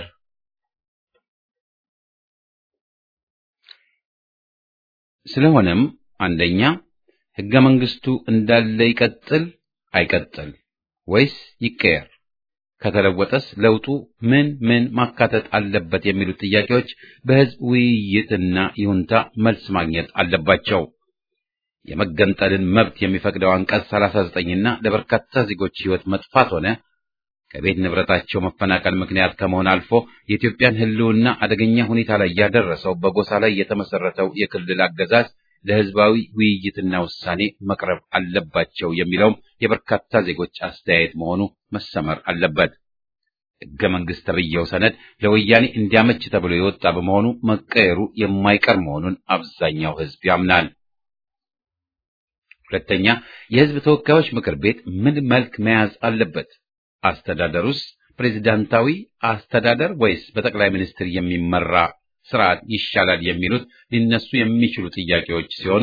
ስለሆነም አንደኛ ህገ መንግስቱ እንዳለ ይቀጥል አይቀጥል ወይስ ይቀየር? ከተለወጠስ ለውጡ ምን ምን ማካተት አለበት የሚሉት ጥያቄዎች በህዝብ ውይይትና ይሁንታ መልስ ማግኘት አለባቸው። የመገንጠልን መብት የሚፈቅደው አንቀጽ ሰላሳ ዘጠኝ እና ለበርካታ ዜጎች ህይወት መጥፋት ሆነ ከቤት ንብረታቸው መፈናቀል ምክንያት ከመሆን አልፎ የኢትዮጵያን ህልውና አደገኛ ሁኔታ ላይ ያደረሰው በጎሳ ላይ የተመሰረተው የክልል አገዛዝ ለህዝባዊ ውይይትና ውሳኔ መቅረብ አለባቸው የሚለውም የበርካታ ዜጎች አስተያየት መሆኑ መሰመር አለበት። ሕገ መንግሥት ተብዬው ሰነድ ለወያኔ እንዲያመች ተብሎ የወጣ በመሆኑ መቀየሩ የማይቀር መሆኑን አብዛኛው ሕዝብ ያምናል። ሁለተኛ፣ የሕዝብ ተወካዮች ምክር ቤት ምን መልክ መያዝ አለበት? አስተዳደሩስ ፕሬዝዳንታዊ አስተዳደር ወይስ በጠቅላይ ሚኒስትር የሚመራ ስርዓት ይሻላል? የሚሉት ሊነሱ የሚችሉ ጥያቄዎች ሲሆኑ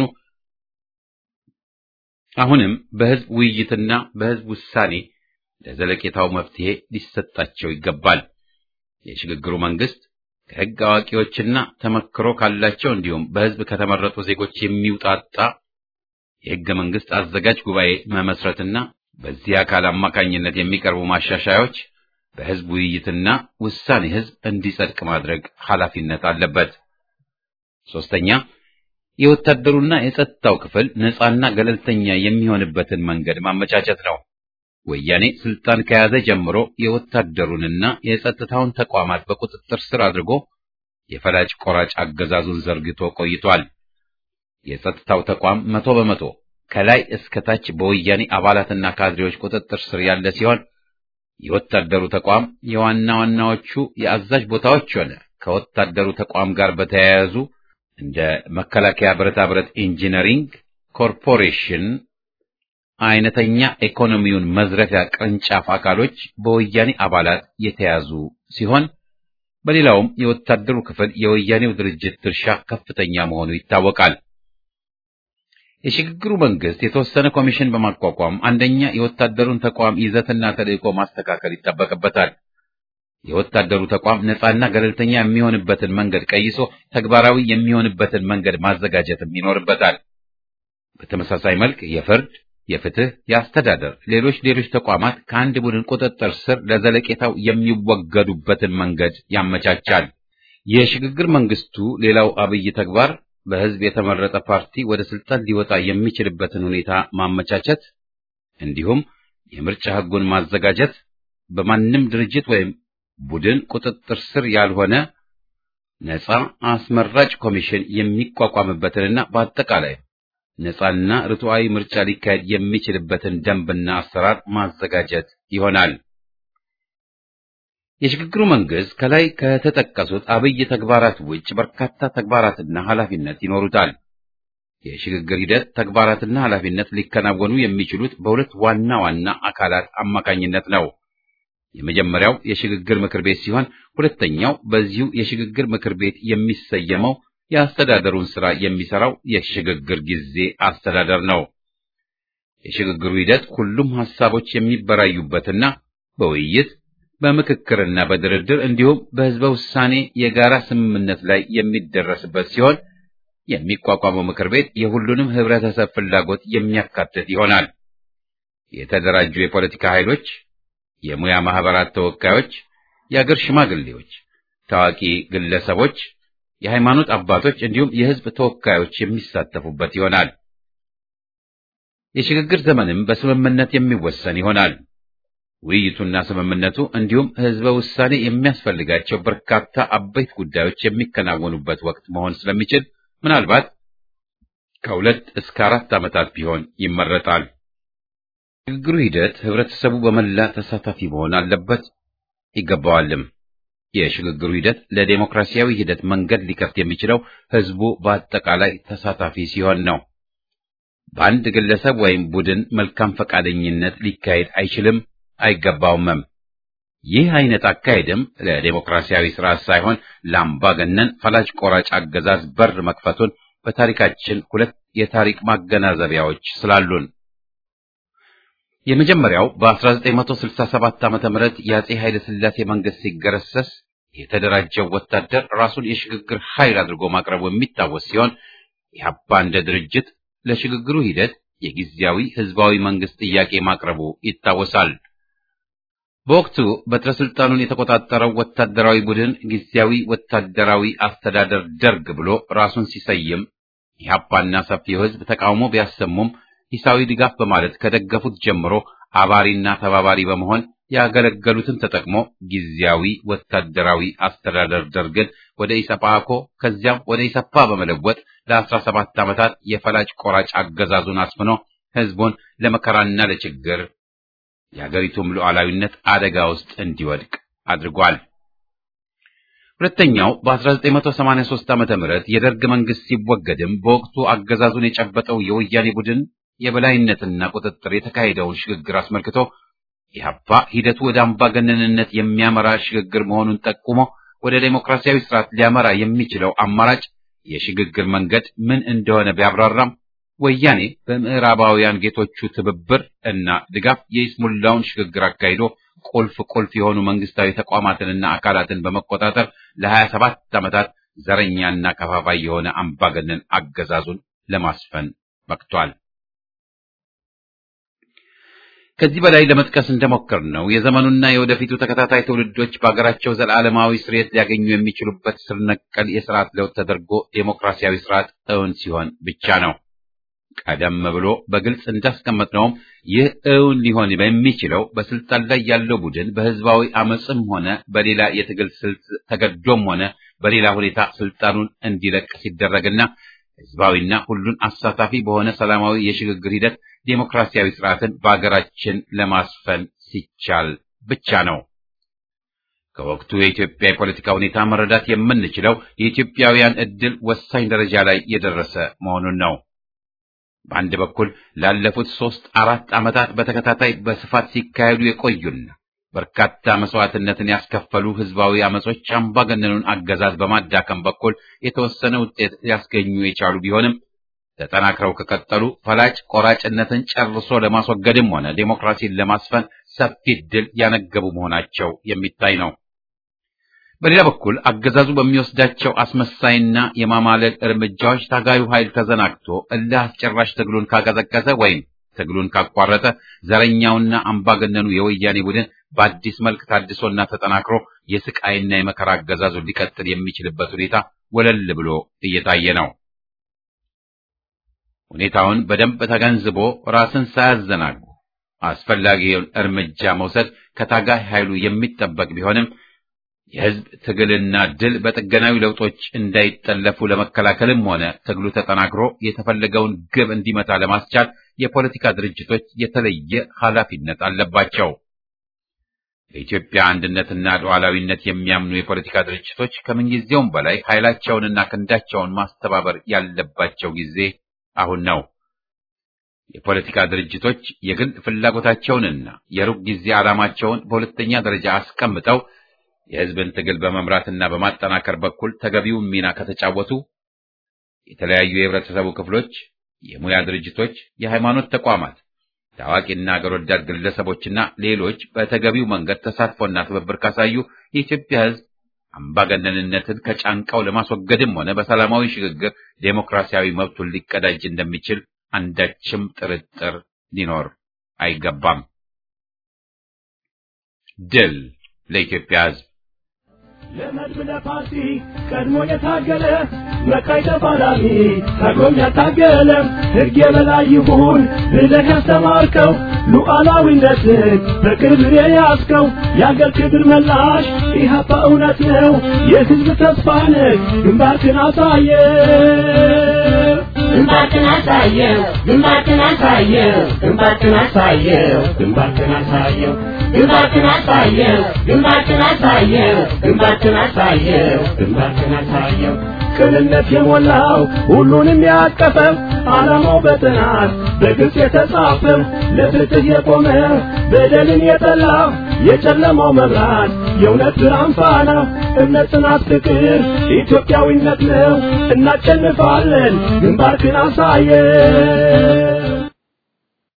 አሁንም በሕዝብ ውይይትና በሕዝብ ውሳኔ ለዘለቄታው መፍትሄ ሊሰጣቸው ይገባል። የሽግግሩ መንግስት ከሕግ አዋቂዎችና ተመክሮ ካላቸው እንዲሁም በሕዝብ ከተመረጡ ዜጎች የሚውጣጣ የሕገ መንግስት አዘጋጅ ጉባኤ መመስረትና በዚህ አካል አማካኝነት የሚቀርቡ ማሻሻያዎች በሕዝብ ውይይትና ውሳኔ ሕዝብ እንዲጸድቅ ማድረግ ኃላፊነት አለበት። ሶስተኛ፣ የወታደሩና የጸጥታው ክፍል ነፃና ገለልተኛ የሚሆንበትን መንገድ ማመቻቸት ነው። ወያኔ ስልጣን ከያዘ ጀምሮ የወታደሩንና የጸጥታውን ተቋማት በቁጥጥር ስር አድርጎ የፈላጭ ቆራጭ አገዛዙን ዘርግቶ ቆይቷል። የጸጥታው ተቋም መቶ በመቶ ከላይ እስከ ታች በወያኔ አባላትና ካድሬዎች ቁጥጥር ስር ያለ ሲሆን የወታደሩ ተቋም የዋና ዋናዎቹ የአዛዥ ቦታዎች ሆነ ከወታደሩ ተቋም ጋር በተያያዙ እንደ መከላከያ ብረታ ብረት ኢንጂነሪንግ ኮርፖሬሽን አይነተኛ ኢኮኖሚውን መዝረፊያ ቅርንጫፍ አካሎች በወያኔ አባላት የተያዙ ሲሆን በሌላውም የወታደሩ ክፍል የወያኔው ድርጅት ድርሻ ከፍተኛ መሆኑ ይታወቃል። የሽግግሩ መንግስት የተወሰነ ኮሚሽን በማቋቋም አንደኛ የወታደሩን ተቋም ይዘትና ተልዕኮ ማስተካከል ይጠበቅበታል። የወታደሩ ተቋም ነፃና ገለልተኛ የሚሆንበትን መንገድ ቀይሶ ተግባራዊ የሚሆንበትን መንገድ ማዘጋጀትም ይኖርበታል። በተመሳሳይ መልክ የፍርድ፣ የፍትህ፣ የአስተዳደር፣ ሌሎች ሌሎች ተቋማት ከአንድ ቡድን ቁጥጥር ስር ለዘለቄታው የሚወገዱበትን መንገድ ያመቻቻል። የሽግግር መንግስቱ ሌላው አብይ ተግባር በህዝብ የተመረጠ ፓርቲ ወደ ስልጣን ሊወጣ የሚችልበትን ሁኔታ ማመቻቸት እንዲሁም የምርጫ ህጉን ማዘጋጀት፣ በማንም ድርጅት ወይም ቡድን ቁጥጥር ስር ያልሆነ ነፃ አስመራጭ ኮሚሽን የሚቋቋምበትንና በአጠቃላይ ነፃና ርቱዓዊ ምርጫ ሊካሄድ የሚችልበትን ደንብና አሰራር ማዘጋጀት ይሆናል። የሽግግሩ መንግስት ከላይ ከተጠቀሱት አብይ ተግባራት ውጭ በርካታ ተግባራትና ኃላፊነት ይኖሩታል። የሽግግር ሂደት ተግባራትና ኃላፊነት ሊከናወኑ የሚችሉት በሁለት ዋና ዋና አካላት አማካኝነት ነው። የመጀመሪያው የሽግግር ምክር ቤት ሲሆን ሁለተኛው በዚሁ የሽግግር ምክር ቤት የሚሰየመው የአስተዳደሩን ሥራ የሚሰራው የሽግግር ጊዜ አስተዳደር ነው። የሽግግሩ ሂደት ሁሉም ሐሳቦች የሚበራዩበትና በውይይት በምክክርና በድርድር እንዲሁም በሕዝበ ውሳኔ የጋራ ስምምነት ላይ የሚደረስበት ሲሆን የሚቋቋመው ምክር ቤት የሁሉንም ህብረተሰብ ፍላጎት የሚያካትት ይሆናል። የተደራጁ የፖለቲካ ኃይሎች፣ የሙያ ማህበራት ተወካዮች፣ የአገር ሽማግሌዎች፣ ታዋቂ ግለሰቦች፣ የሃይማኖት አባቶች እንዲሁም የህዝብ ተወካዮች የሚሳተፉበት ይሆናል። የሽግግር ዘመንም በስምምነት የሚወሰን ይሆናል። ውይይቱና ስምምነቱ እንዲሁም ህዝበ ውሳኔ የሚያስፈልጋቸው በርካታ አበይት ጉዳዮች የሚከናወኑበት ወቅት መሆን ስለሚችል ምናልባት ከሁለት እስከ አራት ዓመታት ቢሆን ይመረጣል። የሽግግሩ ሂደት ህብረተሰቡ በመላ ተሳታፊ መሆን አለበት ይገባዋልም። የሽግግሩ ሂደት ለዴሞክራሲያዊ ሂደት መንገድ ሊከፍት የሚችለው ህዝቡ በአጠቃላይ ተሳታፊ ሲሆን ነው። በአንድ ግለሰብ ወይም ቡድን መልካም ፈቃደኝነት ሊካሄድ አይችልም አይገባውምም። ይህ አይነት አካሄድም ለዴሞክራሲያዊ ስርዓት ሳይሆን ለአምባገነን ፈላጭ ቆራጭ አገዛዝ በር መክፈቱን በታሪካችን ሁለት የታሪክ ማገናዘቢያዎች ስላሉን፣ የመጀመሪያው በአስራ ዘጠኝ መቶ ስልሳ ሰባት ዓመተ ምህረት የአጼ ኃይለ ሥላሴ መንግስት ሲገረሰስ የተደራጀው ወታደር ራሱን የሽግግር ኃይል አድርጎ ማቅረቡ የሚታወስ ሲሆን ኢህአፓ እንደ ድርጅት ለሽግግሩ ሂደት የጊዜያዊ ህዝባዊ መንግስት ጥያቄ ማቅረቡ ይታወሳል። በወቅቱ በትረ ስልጣኑን የተቆጣጠረው ወታደራዊ ቡድን ጊዜያዊ ወታደራዊ አስተዳደር ደርግ ብሎ ራሱን ሲሰይም ኢህአፓና ሰፊው ህዝብ ተቃውሞ ቢያሰሙም ሂሳዊ ድጋፍ በማለት ከደገፉት ጀምሮ አባሪና ተባባሪ በመሆን ያገለገሉትን ተጠቅሞ ጊዜያዊ ወታደራዊ አስተዳደር ደርግን ወደ ኢሰፓኮ ከዚያም ወደ ኢሰፓ በመለወጥ ለአስራ ሰባት ዓመታት የፈላጭ ቆራጭ አገዛዙን አስፍኖ ህዝቡን ለመከራና ለችግር የሀገሪቱም ሉዓላዊነት አደጋ ውስጥ እንዲወድቅ አድርጓል። ሁለተኛው በ1983 ዓመተ ምህረት የደርግ መንግስት ሲወገድም በወቅቱ አገዛዙን የጨበጠው የወያኔ ቡድን የበላይነትና ቁጥጥር የተካሄደውን ሽግግር አስመልክቶ ኢህአፓ ሂደቱ ወደ አምባገነንነት የሚያመራ ሽግግር መሆኑን ጠቁሞ ወደ ዴሞክራሲያዊ ስርዓት ሊያመራ የሚችለው አማራጭ የሽግግር መንገድ ምን እንደሆነ ቢያብራራም ወያኔ በምዕራባውያን ጌቶቹ ትብብር እና ድጋፍ የይስሙላውን ሽግግር አካሂዶ ቁልፍ ቁልፍ የሆኑ መንግስታዊ ተቋማትንና አካላትን በመቆጣጠር ለሀያ ሰባት ዓመታት ዘረኛና ከፋፋይ የሆነ አምባገነን አገዛዙን ለማስፈን በቅቷል። ከዚህ በላይ ለመጥቀስ እንደሞከርነው የዘመኑና የወደፊቱ ተከታታይ ትውልዶች በአገራቸው ዘላለማዊ ስርየት ሊያገኙ የሚችሉበት ስር ነቀል የስርዓት ለውጥ ተደርጎ ዴሞክራሲያዊ ስርዓት እውን ሲሆን ብቻ ነው። ቀደም ብሎ በግልጽ እንዳስቀመጥነውም ይህ እውን ሊሆን በሚችለው በስልጣን ላይ ያለው ቡድን በህዝባዊ አመጽም ሆነ በሌላ የትግል ስልት ተገዶም ሆነ በሌላ ሁኔታ ስልጣኑን እንዲለቅ ሲደረግና ህዝባዊና ሁሉን አሳታፊ በሆነ ሰላማዊ የሽግግር ሂደት ዴሞክራሲያዊ ስርዓትን በአገራችን ለማስፈን ሲቻል ብቻ ነው። ከወቅቱ የኢትዮጵያ የፖለቲካ ሁኔታ መረዳት የምንችለው የኢትዮጵያውያን ዕድል ወሳኝ ደረጃ ላይ የደረሰ መሆኑን ነው። በአንድ በኩል ላለፉት ሦስት አራት ዓመታት በተከታታይ በስፋት ሲካሄዱ የቆዩና በርካታ መስዋዕትነትን ያስከፈሉ ህዝባዊ አመጾች አምባገነኑን አገዛዝ በማዳከም በኩል የተወሰነ ውጤት ሊያስገኙ የቻሉ ቢሆንም ተጠናክረው ከቀጠሉ ፈላጭ ቆራጭነትን ጨርሶ ለማስወገድም ሆነ ዴሞክራሲን ለማስፈን ሰፊ ድል ያነገቡ መሆናቸው የሚታይ ነው። በሌላ በኩል አገዛዙ በሚወስዳቸው አስመሳይና የማማለል እርምጃዎች ታጋዩ ኃይል ተዘናግቶ እልህ አስጨራሽ ትግሉን ካቀዘቀዘ ወይም ትግሉን ካቋረጠ ዘረኛውና አምባገነኑ የወያኔ ቡድን በአዲስ መልክ ታድሶና ተጠናክሮ የስቃይና የመከራ አገዛዙ ሊቀጥል የሚችልበት ሁኔታ ወለል ብሎ እየታየ ነው። ሁኔታውን በደንብ ተገንዝቦ ራስን ሳያዘናጉ አስፈላጊውን እርምጃ መውሰድ ከታጋይ ኃይሉ የሚጠበቅ ቢሆንም የህዝብ ትግልና ድል በጥገናዊ ለውጦች እንዳይጠለፉ ለመከላከልም ሆነ ትግሉ ተጠናክሮ የተፈለገውን ግብ እንዲመታ ለማስቻል የፖለቲካ ድርጅቶች የተለየ ኃላፊነት አለባቸው። በኢትዮጵያ አንድነትና ሉዓላዊነት የሚያምኑ የፖለቲካ ድርጅቶች ከምንጊዜውም በላይ ኃይላቸውንና ክንዳቸውን ማስተባበር ያለባቸው ጊዜ አሁን ነው። የፖለቲካ ድርጅቶች የግል ፍላጎታቸውንና የሩቅ ጊዜ ዓላማቸውን በሁለተኛ ደረጃ አስቀምጠው የህዝብን ትግል በመምራትና በማጠናከር በኩል ተገቢውን ሚና ከተጫወቱ የተለያዩ የህብረተሰቡ ክፍሎች፣ የሙያ ድርጅቶች፣ የሃይማኖት ተቋማት፣ ታዋቂና አገር ወዳድ ግለሰቦችና ሌሎች በተገቢው መንገድ ተሳትፎና ትብብር ካሳዩ የኢትዮጵያ ህዝብ አምባገነንነትን ከጫንቃው ለማስወገድም ሆነ በሰላማዊ ሽግግር ዴሞክራሲያዊ መብቱን ሊቀዳጅ እንደሚችል አንዳችም ጥርጥር ሊኖር አይገባም። ድል ለኢትዮጵያ ህዝብ! ለመድብለ ፓርቲ ቀድሞ የታገለ መቃይ ተፋላሚ ታግሎም ያታገለ ሕግ የበላይ ይሁን ብለህ ያስተማርከው ሉዓላዊነትን በክብር የያዝከው የአገር ክብር መላሽ ኢህአፓ እውነት ነው የህዝብ ተስፋ ነህ ግንባርክን አሳየ ግንባርክን አሳየው ግንባርክን አሳየው ግንባርክን አሳየው ግንባርክን አሳየው ግንባርክን አሳየው ግንባርክን አሳየው ግንባርክን አሳየው ግንባርክን አሳየው ቅንነት የሞላው ሁሉንም ያቀፈው ዓላማው በጥናት በግልጽ የተጻፈው ለፍትህ የቆመ በደልን የጠላ የጨለማው መብራት የእውነት ብርሃን ፋና እምነት፣ ጽናት፣ ፍቅር ኢትዮጵያዊነት ነው። እናሸንፋለን። ግንባርክን አሳየን።